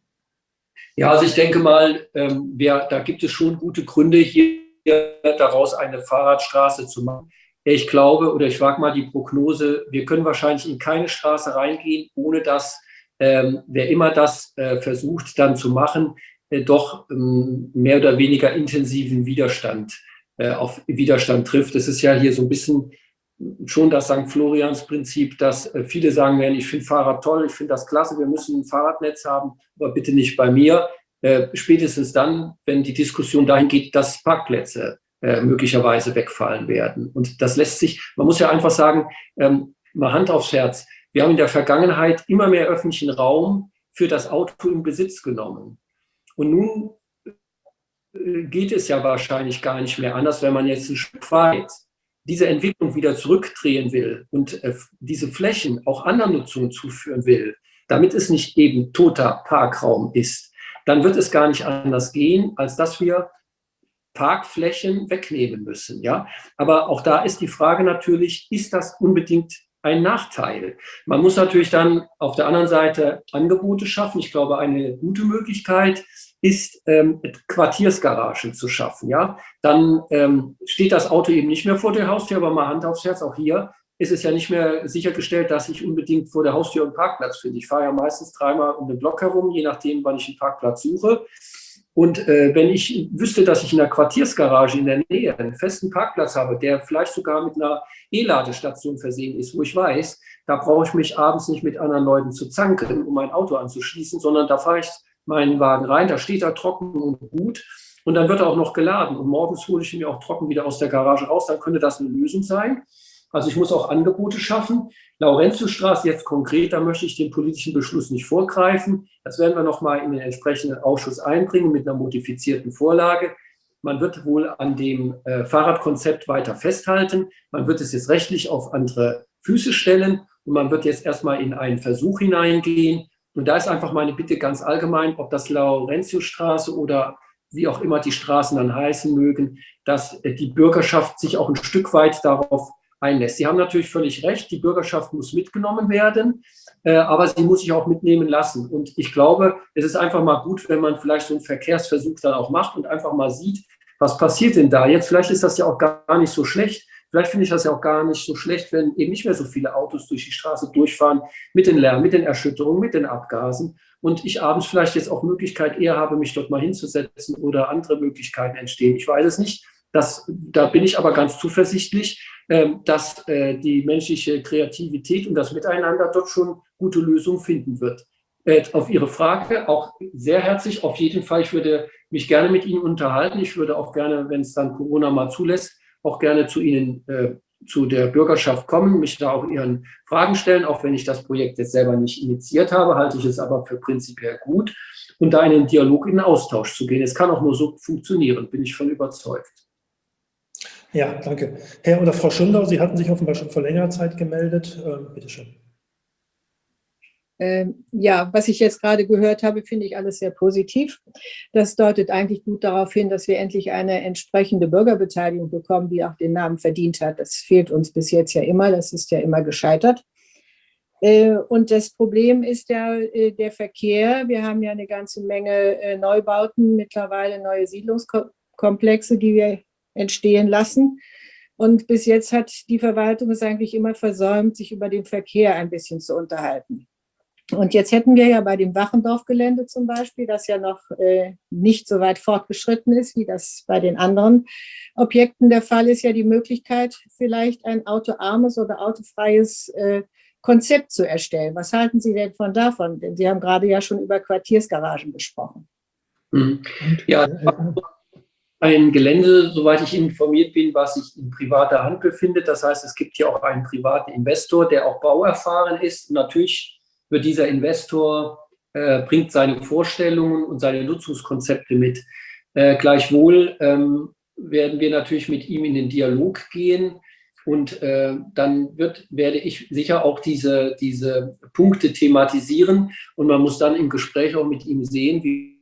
Ja, also ich denke mal, ähm, wer, da gibt es schon gute Gründe, hier daraus eine Fahrradstraße zu machen. Ich glaube, oder ich wage mal die Prognose, wir können wahrscheinlich in keine Straße reingehen, ohne dass ähm, wer immer das äh, versucht dann zu machen, äh, doch ähm, mehr oder weniger intensiven Widerstand äh, auf Widerstand trifft. Es ist ja hier so ein bisschen schon das Sankt Florians-Prinzip, dass äh, viele sagen werden, ich finde Fahrrad toll, ich finde das klasse, wir müssen ein Fahrradnetz haben, aber bitte nicht bei mir. Äh, spätestens dann, wenn die Diskussion dahin geht, dass Parkplätze äh, möglicherweise wegfallen werden. Und das lässt sich, man muss ja einfach sagen, ähm, mal Hand aufs Herz, wir haben in der Vergangenheit immer mehr öffentlichen Raum für das Auto in Besitz genommen. Und nun äh, geht es ja wahrscheinlich gar nicht mehr anders, wenn man jetzt ein Stück weit diese Entwicklung wieder zurückdrehen will und äh, diese Flächen auch anderen Nutzungen zuführen will, damit es nicht eben toter Parkraum ist, dann wird es gar nicht anders gehen, als dass wir Parkflächen wegnehmen müssen. Ja? Aber auch da ist die Frage natürlich, ist das unbedingt ein Nachteil? Man muss natürlich dann auf der anderen Seite Angebote schaffen. Ich glaube, eine gute Möglichkeit ist, ähm, Quartiersgaragen zu schaffen. Ja? Dann ähm, steht das Auto eben nicht mehr vor der Haustür, aber mal Hand aufs Herz, auch hier ist es ja nicht mehr sichergestellt, dass ich unbedingt vor der Haustür einen Parkplatz finde. Ich fahre ja meistens dreimal um den Block herum, je nachdem, wann ich einen Parkplatz suche. Und äh, wenn ich wüsste, dass ich in einer Quartiersgarage in der Nähe einen festen Parkplatz habe, der vielleicht sogar mit einer E-Ladestation versehen ist, wo ich weiß, da brauche ich mich abends nicht mit anderen Leuten zu zanken, um mein Auto anzuschließen, sondern da fahre ich meinen Wagen rein, da steht er trocken und gut und dann wird er auch noch geladen. Und morgens hole ich ihn mir auch trocken wieder aus der Garage raus, dann könnte das eine Lösung sein. Also ich muss auch Angebote schaffen. Laurentiusstraße jetzt konkret, da möchte ich den politischen Beschluss nicht vorgreifen. Das werden wir nochmal in den entsprechenden Ausschuss einbringen mit einer modifizierten Vorlage. Man wird wohl an dem äh, Fahrradkonzept weiter festhalten. Man wird es jetzt rechtlich auf andere Füße stellen und man wird jetzt erstmal in einen Versuch hineingehen. Und da ist einfach meine Bitte ganz allgemein, ob das Laurentiusstraße oder wie auch immer die Straßen dann heißen mögen, dass äh, die Bürgerschaft sich auch ein Stück weit darauf einlässt. Sie haben natürlich völlig recht, die Bürgerschaft muss mitgenommen werden, äh, aber sie muss sich auch mitnehmen lassen. Und ich glaube, es ist einfach mal gut, wenn man vielleicht so einen Verkehrsversuch dann auch macht und einfach mal sieht, was passiert denn da jetzt? Vielleicht ist das ja auch gar nicht so schlecht. Vielleicht finde ich das ja auch gar nicht so schlecht, wenn eben nicht mehr so viele Autos durch die Straße durchfahren mit den Lärm, mit den Erschütterungen, mit den Abgasen und ich abends vielleicht jetzt auch Möglichkeit eher habe, mich dort mal hinzusetzen oder andere Möglichkeiten entstehen. Ich weiß es nicht. Das, da bin ich aber ganz zuversichtlich, äh, dass äh, die menschliche Kreativität und das Miteinander dort schon gute Lösungen finden wird. Äh, auf Ihre Frage auch sehr herzlich, auf jeden Fall. Ich würde mich gerne mit Ihnen unterhalten. Ich würde auch gerne, wenn es dann Corona mal zulässt, auch gerne zu Ihnen, äh, zu der Bürgerschaft kommen, mich da auch Ihren Fragen stellen, auch wenn ich das Projekt jetzt selber nicht initiiert habe, halte ich es aber für prinzipiell gut und da in den Dialog, in den Austausch zu gehen. Es kann auch nur so funktionieren, bin ich von überzeugt. Ja, danke. Herr oder Frau Schundau, Sie hatten sich offenbar schon vor längerer Zeit gemeldet. Ähm, bitte schön. Ähm, ja, was ich jetzt gerade gehört habe, finde ich alles sehr positiv. Das deutet eigentlich gut darauf hin, dass wir endlich eine entsprechende Bürgerbeteiligung bekommen, die auch den Namen verdient hat. Das fehlt uns bis jetzt ja immer, das ist ja immer gescheitert. Äh, und das Problem ist ja äh, der Verkehr. Wir haben ja eine ganze Menge äh, Neubauten, mittlerweile neue Siedlungskomplexe, die wir entstehen lassen. Und bis jetzt hat die Verwaltung es eigentlich immer versäumt, sich über den Verkehr ein bisschen zu unterhalten. Und jetzt hätten wir ja bei dem Wachendorf-Gelände zum Beispiel, das ja noch äh, nicht so weit fortgeschritten ist, wie das bei den anderen Objekten der Fall ist, ja die Möglichkeit, vielleicht ein autoarmes oder autofreies äh, Konzept zu erstellen. Was halten Sie denn von davon? Denn Sie haben gerade ja schon über Quartiersgaragen gesprochen. Ja, ein Gelände, soweit ich informiert bin, was sich in privater Hand befindet. Das heißt, es gibt hier auch einen privaten Investor, der auch bauerfahren ist. Und natürlich wird dieser Investor, äh, bringt seine Vorstellungen und seine Nutzungskonzepte mit. Äh, gleichwohl ähm, werden wir natürlich mit ihm in den Dialog gehen. Und äh, dann wird, werde ich sicher auch diese, diese Punkte thematisieren. Und man muss dann im Gespräch auch mit ihm sehen, wie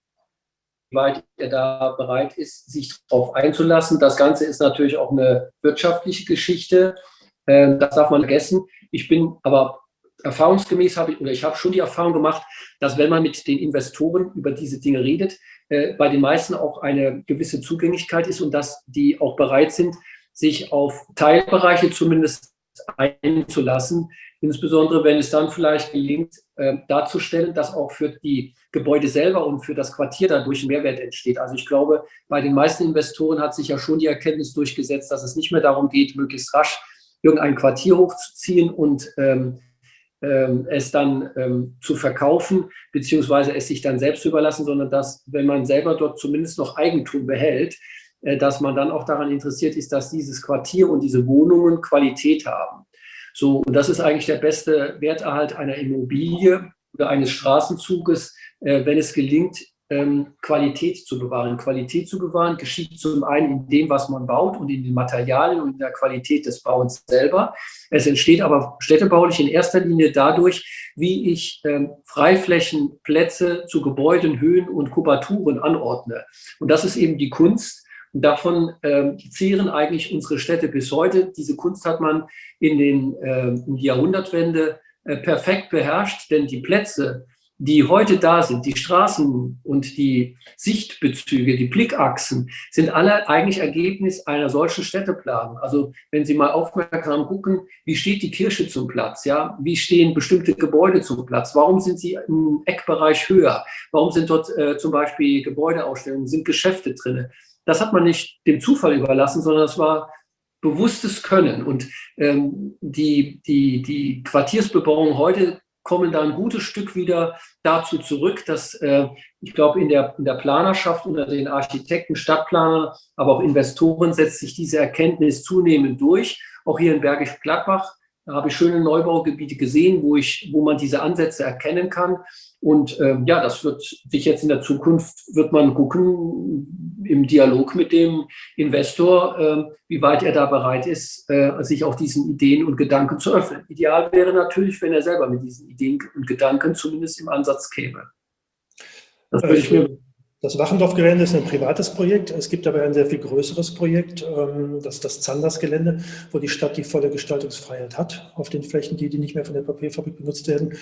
weit er da bereit ist, sich darauf einzulassen. Das Ganze ist natürlich auch eine wirtschaftliche Geschichte. Äh, das darf man vergessen. Ich bin aber erfahrungsgemäß, habe ich, oder ich habe schon die Erfahrung gemacht, dass wenn man mit den Investoren über diese Dinge redet, äh, bei den meisten auch eine gewisse Zugänglichkeit ist und dass die auch bereit sind, sich auf Teilbereiche zumindest einzulassen, insbesondere wenn es dann vielleicht gelingt, äh, darzustellen, dass auch für die Gebäude selber und für das Quartier dadurch ein Mehrwert entsteht. Also ich glaube, bei den meisten Investoren hat sich ja schon die Erkenntnis durchgesetzt, dass es nicht mehr darum geht, möglichst rasch irgendein Quartier hochzuziehen und ähm, ähm, es dann ähm, zu verkaufen, beziehungsweise es sich dann selbst zu überlassen, sondern dass, wenn man selber dort zumindest noch Eigentum behält, dass man dann auch daran interessiert ist, dass dieses Quartier und diese Wohnungen Qualität haben. So, und das ist eigentlich der beste Werterhalt einer Immobilie oder eines Straßenzuges, äh, wenn es gelingt, ähm, Qualität zu bewahren. Qualität zu bewahren geschieht zum einen in dem, was man baut und in den Materialien und in der Qualität des Bauens selber. Es entsteht aber städtebaulich in erster Linie dadurch, wie ich ähm, Freiflächenplätze zu Gebäuden, Höhen und Kubaturen anordne. Und das ist eben die Kunst. Und davon äh, zehren eigentlich unsere Städte bis heute. Diese Kunst hat man in, den, äh, in die Jahrhundertwende äh, perfekt beherrscht, denn die Plätze, die heute da sind, die Straßen und die Sichtbezüge, die Blickachsen, sind alle eigentlich Ergebnis einer solchen Städteplanung. Also wenn Sie mal aufmerksam gucken, wie steht die Kirche zum Platz? Ja? Wie stehen bestimmte Gebäude zum Platz? Warum sind sie im Eckbereich höher? Warum sind dort äh, zum Beispiel Gebäudeausstellungen, sind Geschäfte drin? Das hat man nicht dem Zufall überlassen, sondern das war bewusstes Können. Und ähm, die, die, die Quartiersbebauung heute kommen da ein gutes Stück wieder dazu zurück, dass äh, ich glaube, in der, in der Planerschaft unter den Architekten, Stadtplanern, aber auch Investoren setzt sich diese Erkenntnis zunehmend durch. Auch hier in Bergisch Gladbach, da habe ich schöne Neubaugebiete gesehen, wo, ich, wo man diese Ansätze erkennen kann. Und ähm, ja, das wird sich jetzt in der Zukunft, wird man gucken im Dialog mit dem Investor, äh, wie weit er da bereit ist, äh, sich auch diesen Ideen und Gedanken zu öffnen. Ideal wäre natürlich, wenn er selber mit diesen Ideen und Gedanken zumindest im Ansatz käme. Das würde ich mir Das Wachendorf-Gelände ist ein privates Projekt. Es gibt aber ein sehr viel größeres Projekt, das ist das Zanders-Gelände, wo die Stadt die volle Gestaltungsfreiheit hat auf den Flächen, die, die nicht mehr von der Papierfabrik benutzt werden.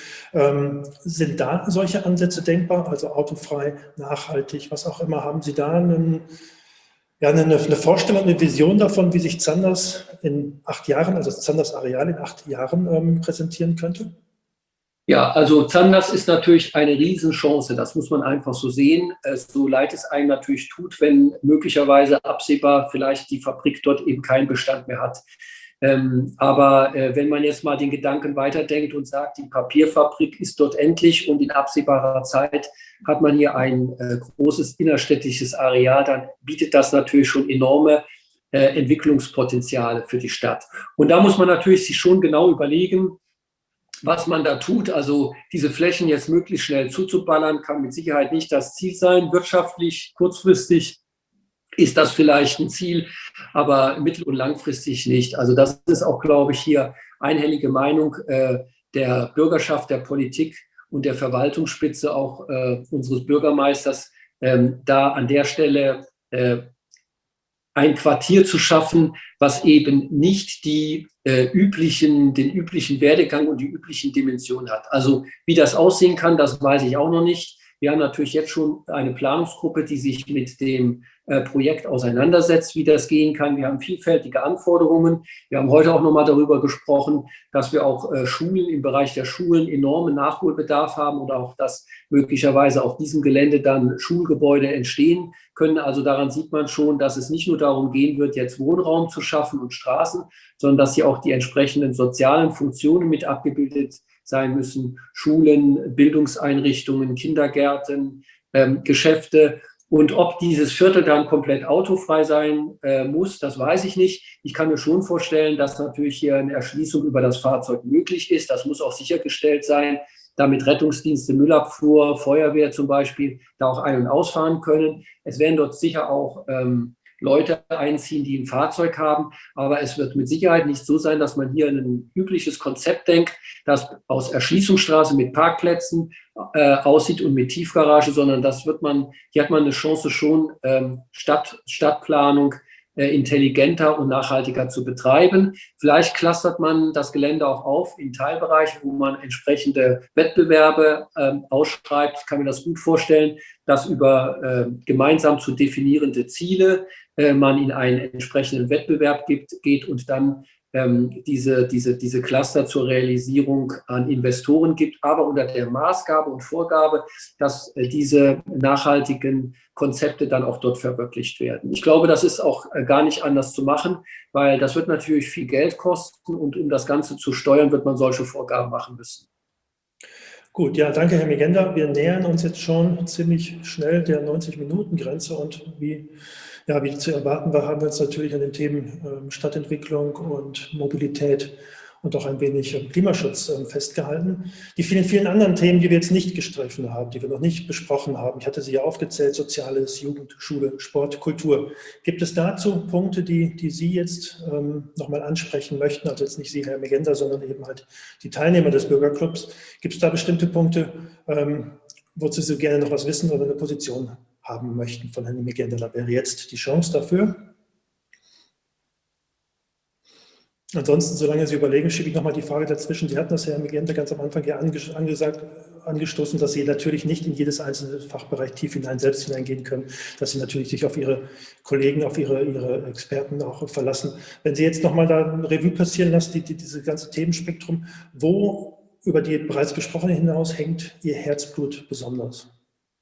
Sind da solche Ansätze denkbar, also autofrei, nachhaltig, was auch immer? Haben Sie da einen, ja, eine, eine Vorstellung, eine Vision davon, wie sich Zanders in acht Jahren, also das Zanders-Areal in acht Jahren ähm, präsentieren könnte? Ja, also Zanders ist natürlich eine Riesenchance, das muss man einfach so sehen, so leid es einem natürlich tut, wenn möglicherweise absehbar vielleicht die Fabrik dort eben keinen Bestand mehr hat. Ähm, aber äh, wenn man jetzt mal den Gedanken weiterdenkt und sagt, die Papierfabrik ist dort endlich und in absehbarer Zeit hat man hier ein äh, großes innerstädtisches Areal, dann bietet das natürlich schon enorme äh, Entwicklungspotenziale für die Stadt. Und da muss man natürlich sich schon genau überlegen, was man da tut. Also diese Flächen jetzt möglichst schnell zuzuballern, kann mit Sicherheit nicht das Ziel sein. Wirtschaftlich, kurzfristig ist das vielleicht ein Ziel, aber mittel- und langfristig nicht. Also das ist auch, glaube ich, hier einhellige Meinung. der Bürgerschaft, der Politik und der Verwaltungsspitze auch äh, unseres Bürgermeisters, ähm, da an der Stelle äh, ein Quartier zu schaffen, was eben nicht die äh, üblichen, den üblichen Werdegang und die üblichen Dimensionen hat. Also wie das aussehen kann, das weiß ich auch noch nicht. Wir haben natürlich jetzt schon eine Planungsgruppe, die sich mit dem äh, Projekt auseinandersetzt, wie das gehen kann. Wir haben vielfältige Anforderungen. Wir haben heute auch noch mal darüber gesprochen, dass wir auch äh, Schulen im Bereich der Schulen enormen Nachholbedarf haben oder auch, dass möglicherweise auf diesem Gelände dann Schulgebäude entstehen können. Also daran sieht man schon, dass es nicht nur darum gehen wird, jetzt Wohnraum zu schaffen und Straßen, sondern dass hier auch die entsprechenden sozialen Funktionen mit abgebildet sein müssen. Schulen, Bildungseinrichtungen, Kindergärten, ähm, Geschäfte. Und ob dieses Viertel dann komplett autofrei sein äh, muss, das weiß ich nicht. Ich kann mir schon vorstellen, dass natürlich hier eine Erschließung über das Fahrzeug möglich ist. Das muss auch sichergestellt sein, damit Rettungsdienste, Müllabfuhr, Feuerwehr zum Beispiel da auch ein- und ausfahren können. Es werden dort sicher auch ähm, Leute einziehen, die ein Fahrzeug haben. Aber es wird mit Sicherheit nicht so sein, dass man hier ein übliches Konzept denkt, das aus Erschließungsstraße mit Parkplätzen äh, aussieht und mit Tiefgarage, sondern das wird man, hier hat man eine Chance schon, ähm, Stadt, Stadtplanung äh, intelligenter und nachhaltiger zu betreiben. Vielleicht clustert man das Gelände auch auf in Teilbereiche, wo man entsprechende Wettbewerbe ähm, ausschreibt. Ich kann mir das gut vorstellen, dass über äh, gemeinsam zu definierende Ziele äh, man in einen entsprechenden Wettbewerb gibt, geht und dann ähm, diese, diese, diese Cluster zur Realisierung an Investoren gibt, aber unter der Maßgabe und Vorgabe, dass äh, diese nachhaltigen Konzepte dann auch dort verwirklicht werden. Ich glaube, das ist auch äh, gar nicht anders zu machen, weil das wird natürlich viel Geld kosten und um das Ganze zu steuern, wird man solche Vorgaben machen müssen. Gut, ja, danke, Herr Migenda. Wir nähern uns jetzt schon ziemlich schnell der neunzig-Minuten-Grenze und wie, ja, wie zu erwarten war, haben wir uns natürlich an den Themen ähm, Stadtentwicklung und Mobilität und auch ein wenig ähm, Klimaschutz ähm, festgehalten. Die vielen, vielen anderen Themen, die wir jetzt nicht gestriffen haben, die wir noch nicht besprochen haben, ich hatte sie ja aufgezählt, Soziales, Jugend, Schule, Sport, Kultur. Gibt es dazu Punkte, die, die Sie jetzt ähm, nochmal ansprechen möchten? Also jetzt nicht Sie, Herr Migenda, sondern eben halt die Teilnehmer des Bürgerclubs. Gibt es da bestimmte Punkte, ähm, wozu Sie gerne noch was wissen oder eine Position haben möchten von Herrn Migenda? Da wäre jetzt die Chance dafür. Ansonsten, solange Sie überlegen, schiebe ich nochmal die Frage dazwischen. Sie hatten das, Herr Migenda, ganz am Anfang ja angesagt, angestoßen, dass Sie natürlich nicht in jedes einzelne Fachbereich tief hinein, selbst hineingehen können, dass Sie natürlich sich auf Ihre Kollegen, auf Ihre, Ihre Experten auch verlassen. Wenn Sie jetzt nochmal da ein Revue passieren lassen, die, die, diese ganze Themenspektrum, wo über die bereits besprochene hinaus hängt Ihr Herzblut besonders?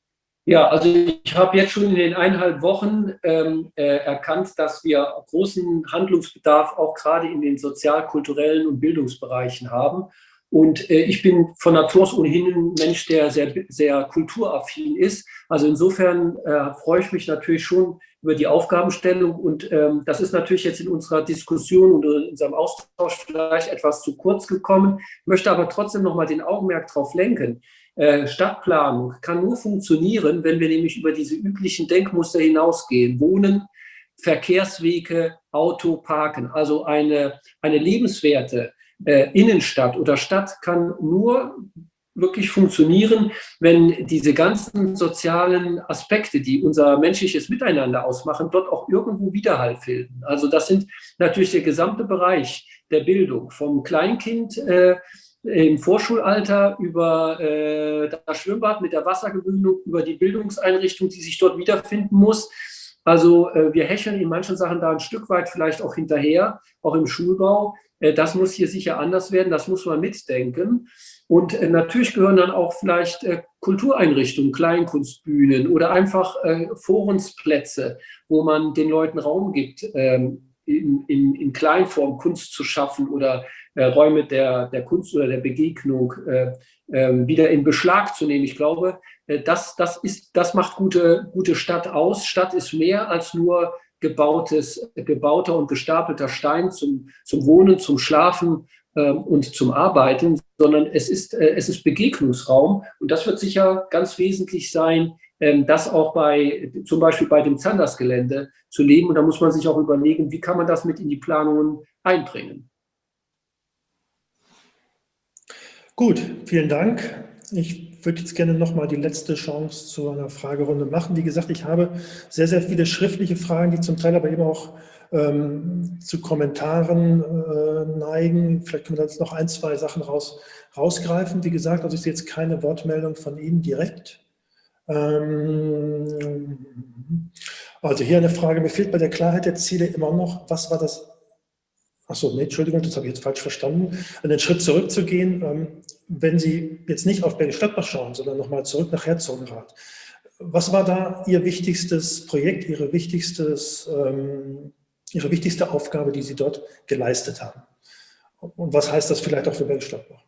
Ja, also ich habe jetzt schon in den eineinhalb Wochen ähm, äh, erkannt, dass wir großen Handlungsbedarf auch gerade in den sozial-kulturellen und Bildungsbereichen haben. Und äh, ich bin von Natur aus ohnehin ein Mensch, der sehr, sehr kulturaffin ist. Also insofern äh, freue ich mich natürlich schon über die Aufgabenstellung. Und ähm, das ist natürlich jetzt in unserer Diskussion und in unserem Austausch vielleicht etwas zu kurz gekommen, möchte aber trotzdem nochmal den Augenmerk darauf lenken. Äh, Stadtplanung kann nur funktionieren, wenn wir nämlich über diese üblichen Denkmuster hinausgehen. Wohnen, Verkehrswege, Auto, Parken. Also eine, eine lebenswerte äh, Innenstadt oder Stadt kann nur wirklich funktionieren, wenn diese ganzen sozialen Aspekte, die unser menschliches Miteinander ausmachen, dort auch irgendwo Widerhall finden. Also das sind natürlich der gesamte Bereich der Bildung, vom Kleinkind äh, im Vorschulalter über äh, das Schwimmbad mit der Wassergewöhnung, über die Bildungseinrichtung, die sich dort wiederfinden muss. Also äh, wir hecheln in manchen Sachen da ein Stück weit vielleicht auch hinterher, auch im Schulbau. Äh, das muss hier sicher anders werden, das muss man mitdenken. Und äh, natürlich gehören dann auch vielleicht äh, Kultureinrichtungen, Kleinkunstbühnen oder einfach äh, Forensplätze, wo man den Leuten Raum gibt, ähm, in, in, in Kleinform Kunst zu schaffen oder äh, Räume der, der Kunst oder der Begegnung äh, äh, wieder in Beschlag zu nehmen. Ich glaube, äh, das, das, ist, das macht gute, gute Stadt aus. Stadt ist mehr als nur gebautes, gebauter und gestapelter Stein zum, zum Wohnen, zum Schlafen äh, und zum Arbeiten, sondern es ist, äh, es ist Begegnungsraum. Und das wird sicher ganz wesentlich sein, das auch bei, zum Beispiel bei dem Zanders-Gelände zu leben. Und da muss man sich auch überlegen, wie kann man das mit in die Planungen einbringen. Gut, vielen Dank. Ich würde jetzt gerne noch mal die letzte Chance zu einer Fragerunde machen. Wie gesagt, ich habe sehr, sehr viele schriftliche Fragen, die zum Teil aber eben auch ähm, zu Kommentaren äh, neigen. Vielleicht können wir da jetzt noch ein, zwei Sachen raus, rausgreifen. Wie gesagt, also ich sehe jetzt keine Wortmeldung von Ihnen direkt. Ähm, also hier eine Frage, mir fehlt bei der Klarheit der Ziele immer noch, was war das? Achso, nee, Entschuldigung, das habe ich jetzt falsch verstanden. Einen Schritt zurückzugehen, ähm, wenn Sie jetzt nicht auf Bergisch Gladbach schauen, sondern nochmal zurück nach Herzogenrath. Was war da Ihr wichtigstes Projekt, Ihre, wichtigstes, ähm, Ihre wichtigste Aufgabe, die Sie dort geleistet haben? Und was heißt das vielleicht auch für Bergisch Gladbach?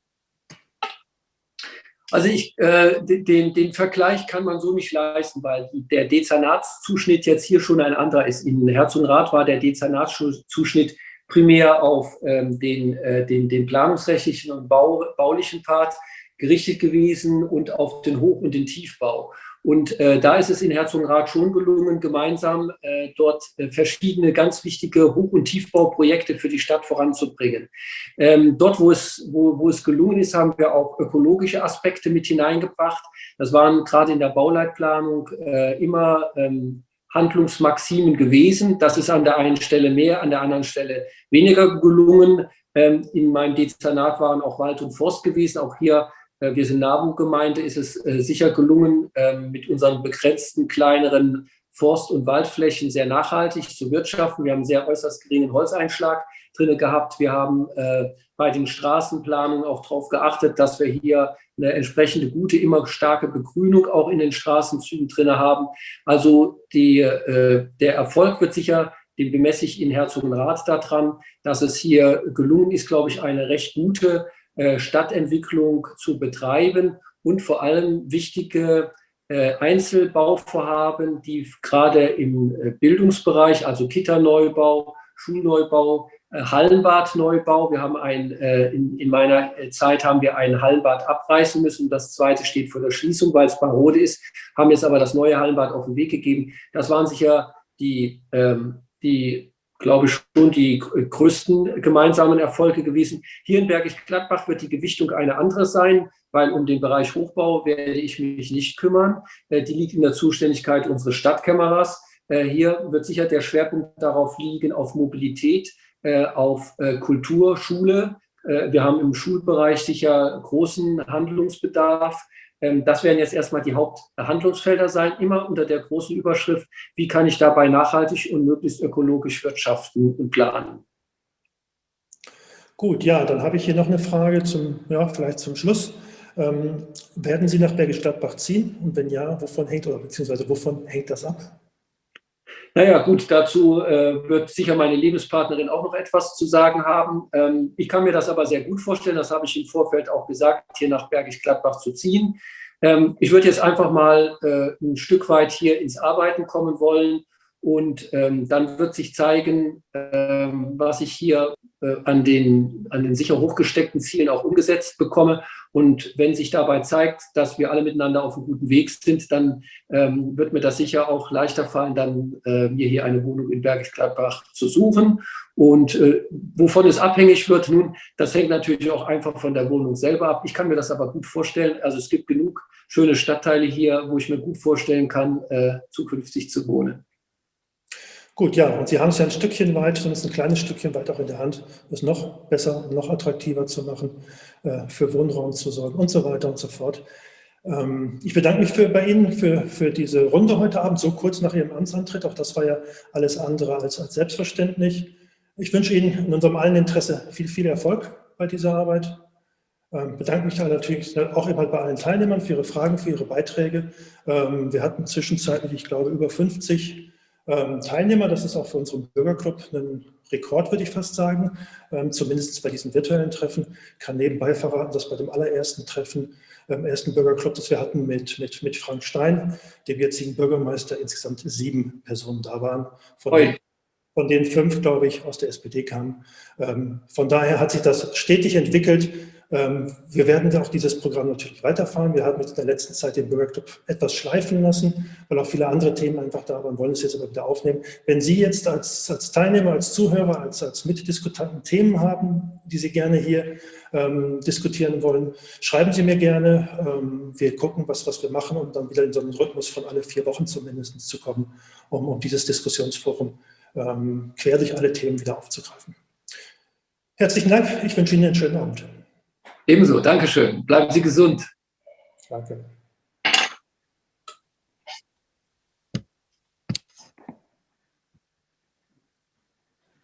Also ich, äh, den, den Vergleich kann man so nicht leisten, weil der Dezernatszuschnitt jetzt hier schon ein anderer ist. In Herzogenrath war der Dezernatszuschnitt primär auf ähm, den, äh, den, den planungsrechtlichen und bau, baulichen Part gerichtet gewesen und auf den Hoch- und den Tiefbau. Und äh, da ist es in Herzogenrath schon gelungen, gemeinsam äh, dort äh, verschiedene ganz wichtige Hoch- und Tiefbauprojekte für die Stadt voranzubringen. Ähm, dort, wo es, wo, wo es gelungen ist, haben wir auch ökologische Aspekte mit hineingebracht. Das waren gerade in der Bauleitplanung äh, immer ähm, Handlungsmaximen gewesen. Das ist an der einen Stelle mehr, an der anderen Stelle weniger gelungen. Ähm, in meinem Dezernat waren auch Wald und Forst gewesen. Auch hier, äh, wir sind NABU-Gemeinde, ist es äh, sicher gelungen, äh, mit unseren begrenzten kleineren Forst- und Waldflächen sehr nachhaltig zu wirtschaften. Wir haben einen sehr äußerst geringen Holzeinschlag drin gehabt. Wir haben äh, bei den Straßenplanungen auch darauf geachtet, dass wir hier eine entsprechende gute, immer starke Begrünung auch in den Straßenzügen drin haben. Also die, äh, der Erfolg wird sicher, den bemesse ich in Herzogenrath daran, dass es hier gelungen ist, glaube ich, eine recht gute äh, Stadtentwicklung zu betreiben und vor allem wichtige äh, Einzelbauvorhaben, die gerade im äh, Bildungsbereich, also Kita-Neubau, Schulneubau, Hallenbadneubau. Wir haben ein, äh, in, in meiner Zeit haben wir ein Hallenbad abreißen müssen. Das zweite steht vor der Schließung, weil es marode ist, haben jetzt aber das neue Hallenbad auf den Weg gegeben. Das waren sicher die, ähm, die glaube ich, schon die größten gemeinsamen Erfolge gewesen. Hier in Bergisch Gladbach wird die Gewichtung eine andere sein, weil um den Bereich Hochbau werde ich mich nicht kümmern. Äh, die liegt in der Zuständigkeit unseres Stadtkämmerers. Äh, hier wird sicher der Schwerpunkt darauf liegen, auf Mobilität, auf Kultur, Schule. Wir haben im Schulbereich sicher großen Handlungsbedarf. Das werden jetzt erstmal die Haupthandlungsfelder sein, immer unter der großen Überschrift, wie kann ich dabei nachhaltig und möglichst ökologisch wirtschaften und planen. Gut, ja, dann habe ich hier noch eine Frage zum, ja, vielleicht zum Schluss. Ähm, werden Sie nach Bergisch Gladbach ziehen? Und wenn ja, wovon hängt oder beziehungsweise wovon hängt das ab? Naja, gut, dazu äh, wird sicher meine Lebenspartnerin auch noch etwas zu sagen haben. Ähm, ich kann mir das aber sehr gut vorstellen, das habe ich im Vorfeld auch gesagt, hier nach Bergisch Gladbach zu ziehen. Ähm, ich würde jetzt einfach mal äh, ein Stück weit hier ins Arbeiten kommen wollen und ähm, dann wird sich zeigen, ähm, was ich hier äh, an den, an den sicher hochgesteckten Zielen auch umgesetzt bekomme. Und wenn sich dabei zeigt, dass wir alle miteinander auf einem guten Weg sind, dann ähm, wird mir das sicher auch leichter fallen, dann äh, mir hier eine Wohnung in Bergisch Gladbach zu suchen. Und äh, wovon es abhängig wird, nun, das hängt natürlich auch einfach von der Wohnung selber ab. Ich kann mir das aber gut vorstellen. Also es gibt genug schöne Stadtteile hier, wo ich mir gut vorstellen kann, äh, zukünftig zu wohnen. Gut, ja, und Sie haben es ja ein Stückchen weit, zumindest ein kleines Stückchen weit auch in der Hand, es noch besser, noch attraktiver zu machen, äh, für Wohnraum zu sorgen und so weiter und so fort. Ähm, ich bedanke mich für, bei Ihnen für, für diese Runde heute Abend, so kurz nach Ihrem Amtsantritt. Auch das war ja alles andere als, als selbstverständlich. Ich wünsche Ihnen in unserem allen Interesse viel, viel Erfolg bei dieser Arbeit. Ähm, bedanke mich natürlich auch immer bei allen Teilnehmern für ihre Fragen, für ihre Beiträge. Ähm, wir hatten zwischenzeitlich, ich glaube, über fünfzig Ähm, Teilnehmer. Das ist auch für unseren Bürgerclub ein Rekord, würde ich fast sagen, ähm, zumindest bei diesen virtuellen Treffen. Kann nebenbei verraten, dass bei dem allerersten Treffen, ähm, ersten Bürgerclub, das wir hatten mit, mit, mit Frank Stein, dem jetzigen Bürgermeister, insgesamt sieben Personen da waren, von, den, von denen fünf, glaube ich, aus der S P D kamen. Ähm, von daher hat sich das stetig entwickelt. Ähm, wir werden auch dieses Programm natürlich weiterfahren. Wir haben jetzt in der letzten Zeit den Workshop etwas schleifen lassen, weil auch viele andere Themen einfach da waren, wollen es jetzt aber wieder aufnehmen. Wenn Sie jetzt als, als Teilnehmer, als Zuhörer, als, als Mitdiskutanten Themen haben, die Sie gerne hier ähm, diskutieren wollen, schreiben Sie mir gerne. Ähm, wir gucken, was, was wir machen, um dann wieder in so einen Rhythmus von alle vier Wochen zumindest zu kommen, um, um dieses Diskussionsforum ähm, quer durch alle Themen wieder aufzugreifen. Herzlichen Dank. Ich wünsche Ihnen einen schönen Abend. Ebenso, Dankeschön. Bleiben Sie gesund. Danke.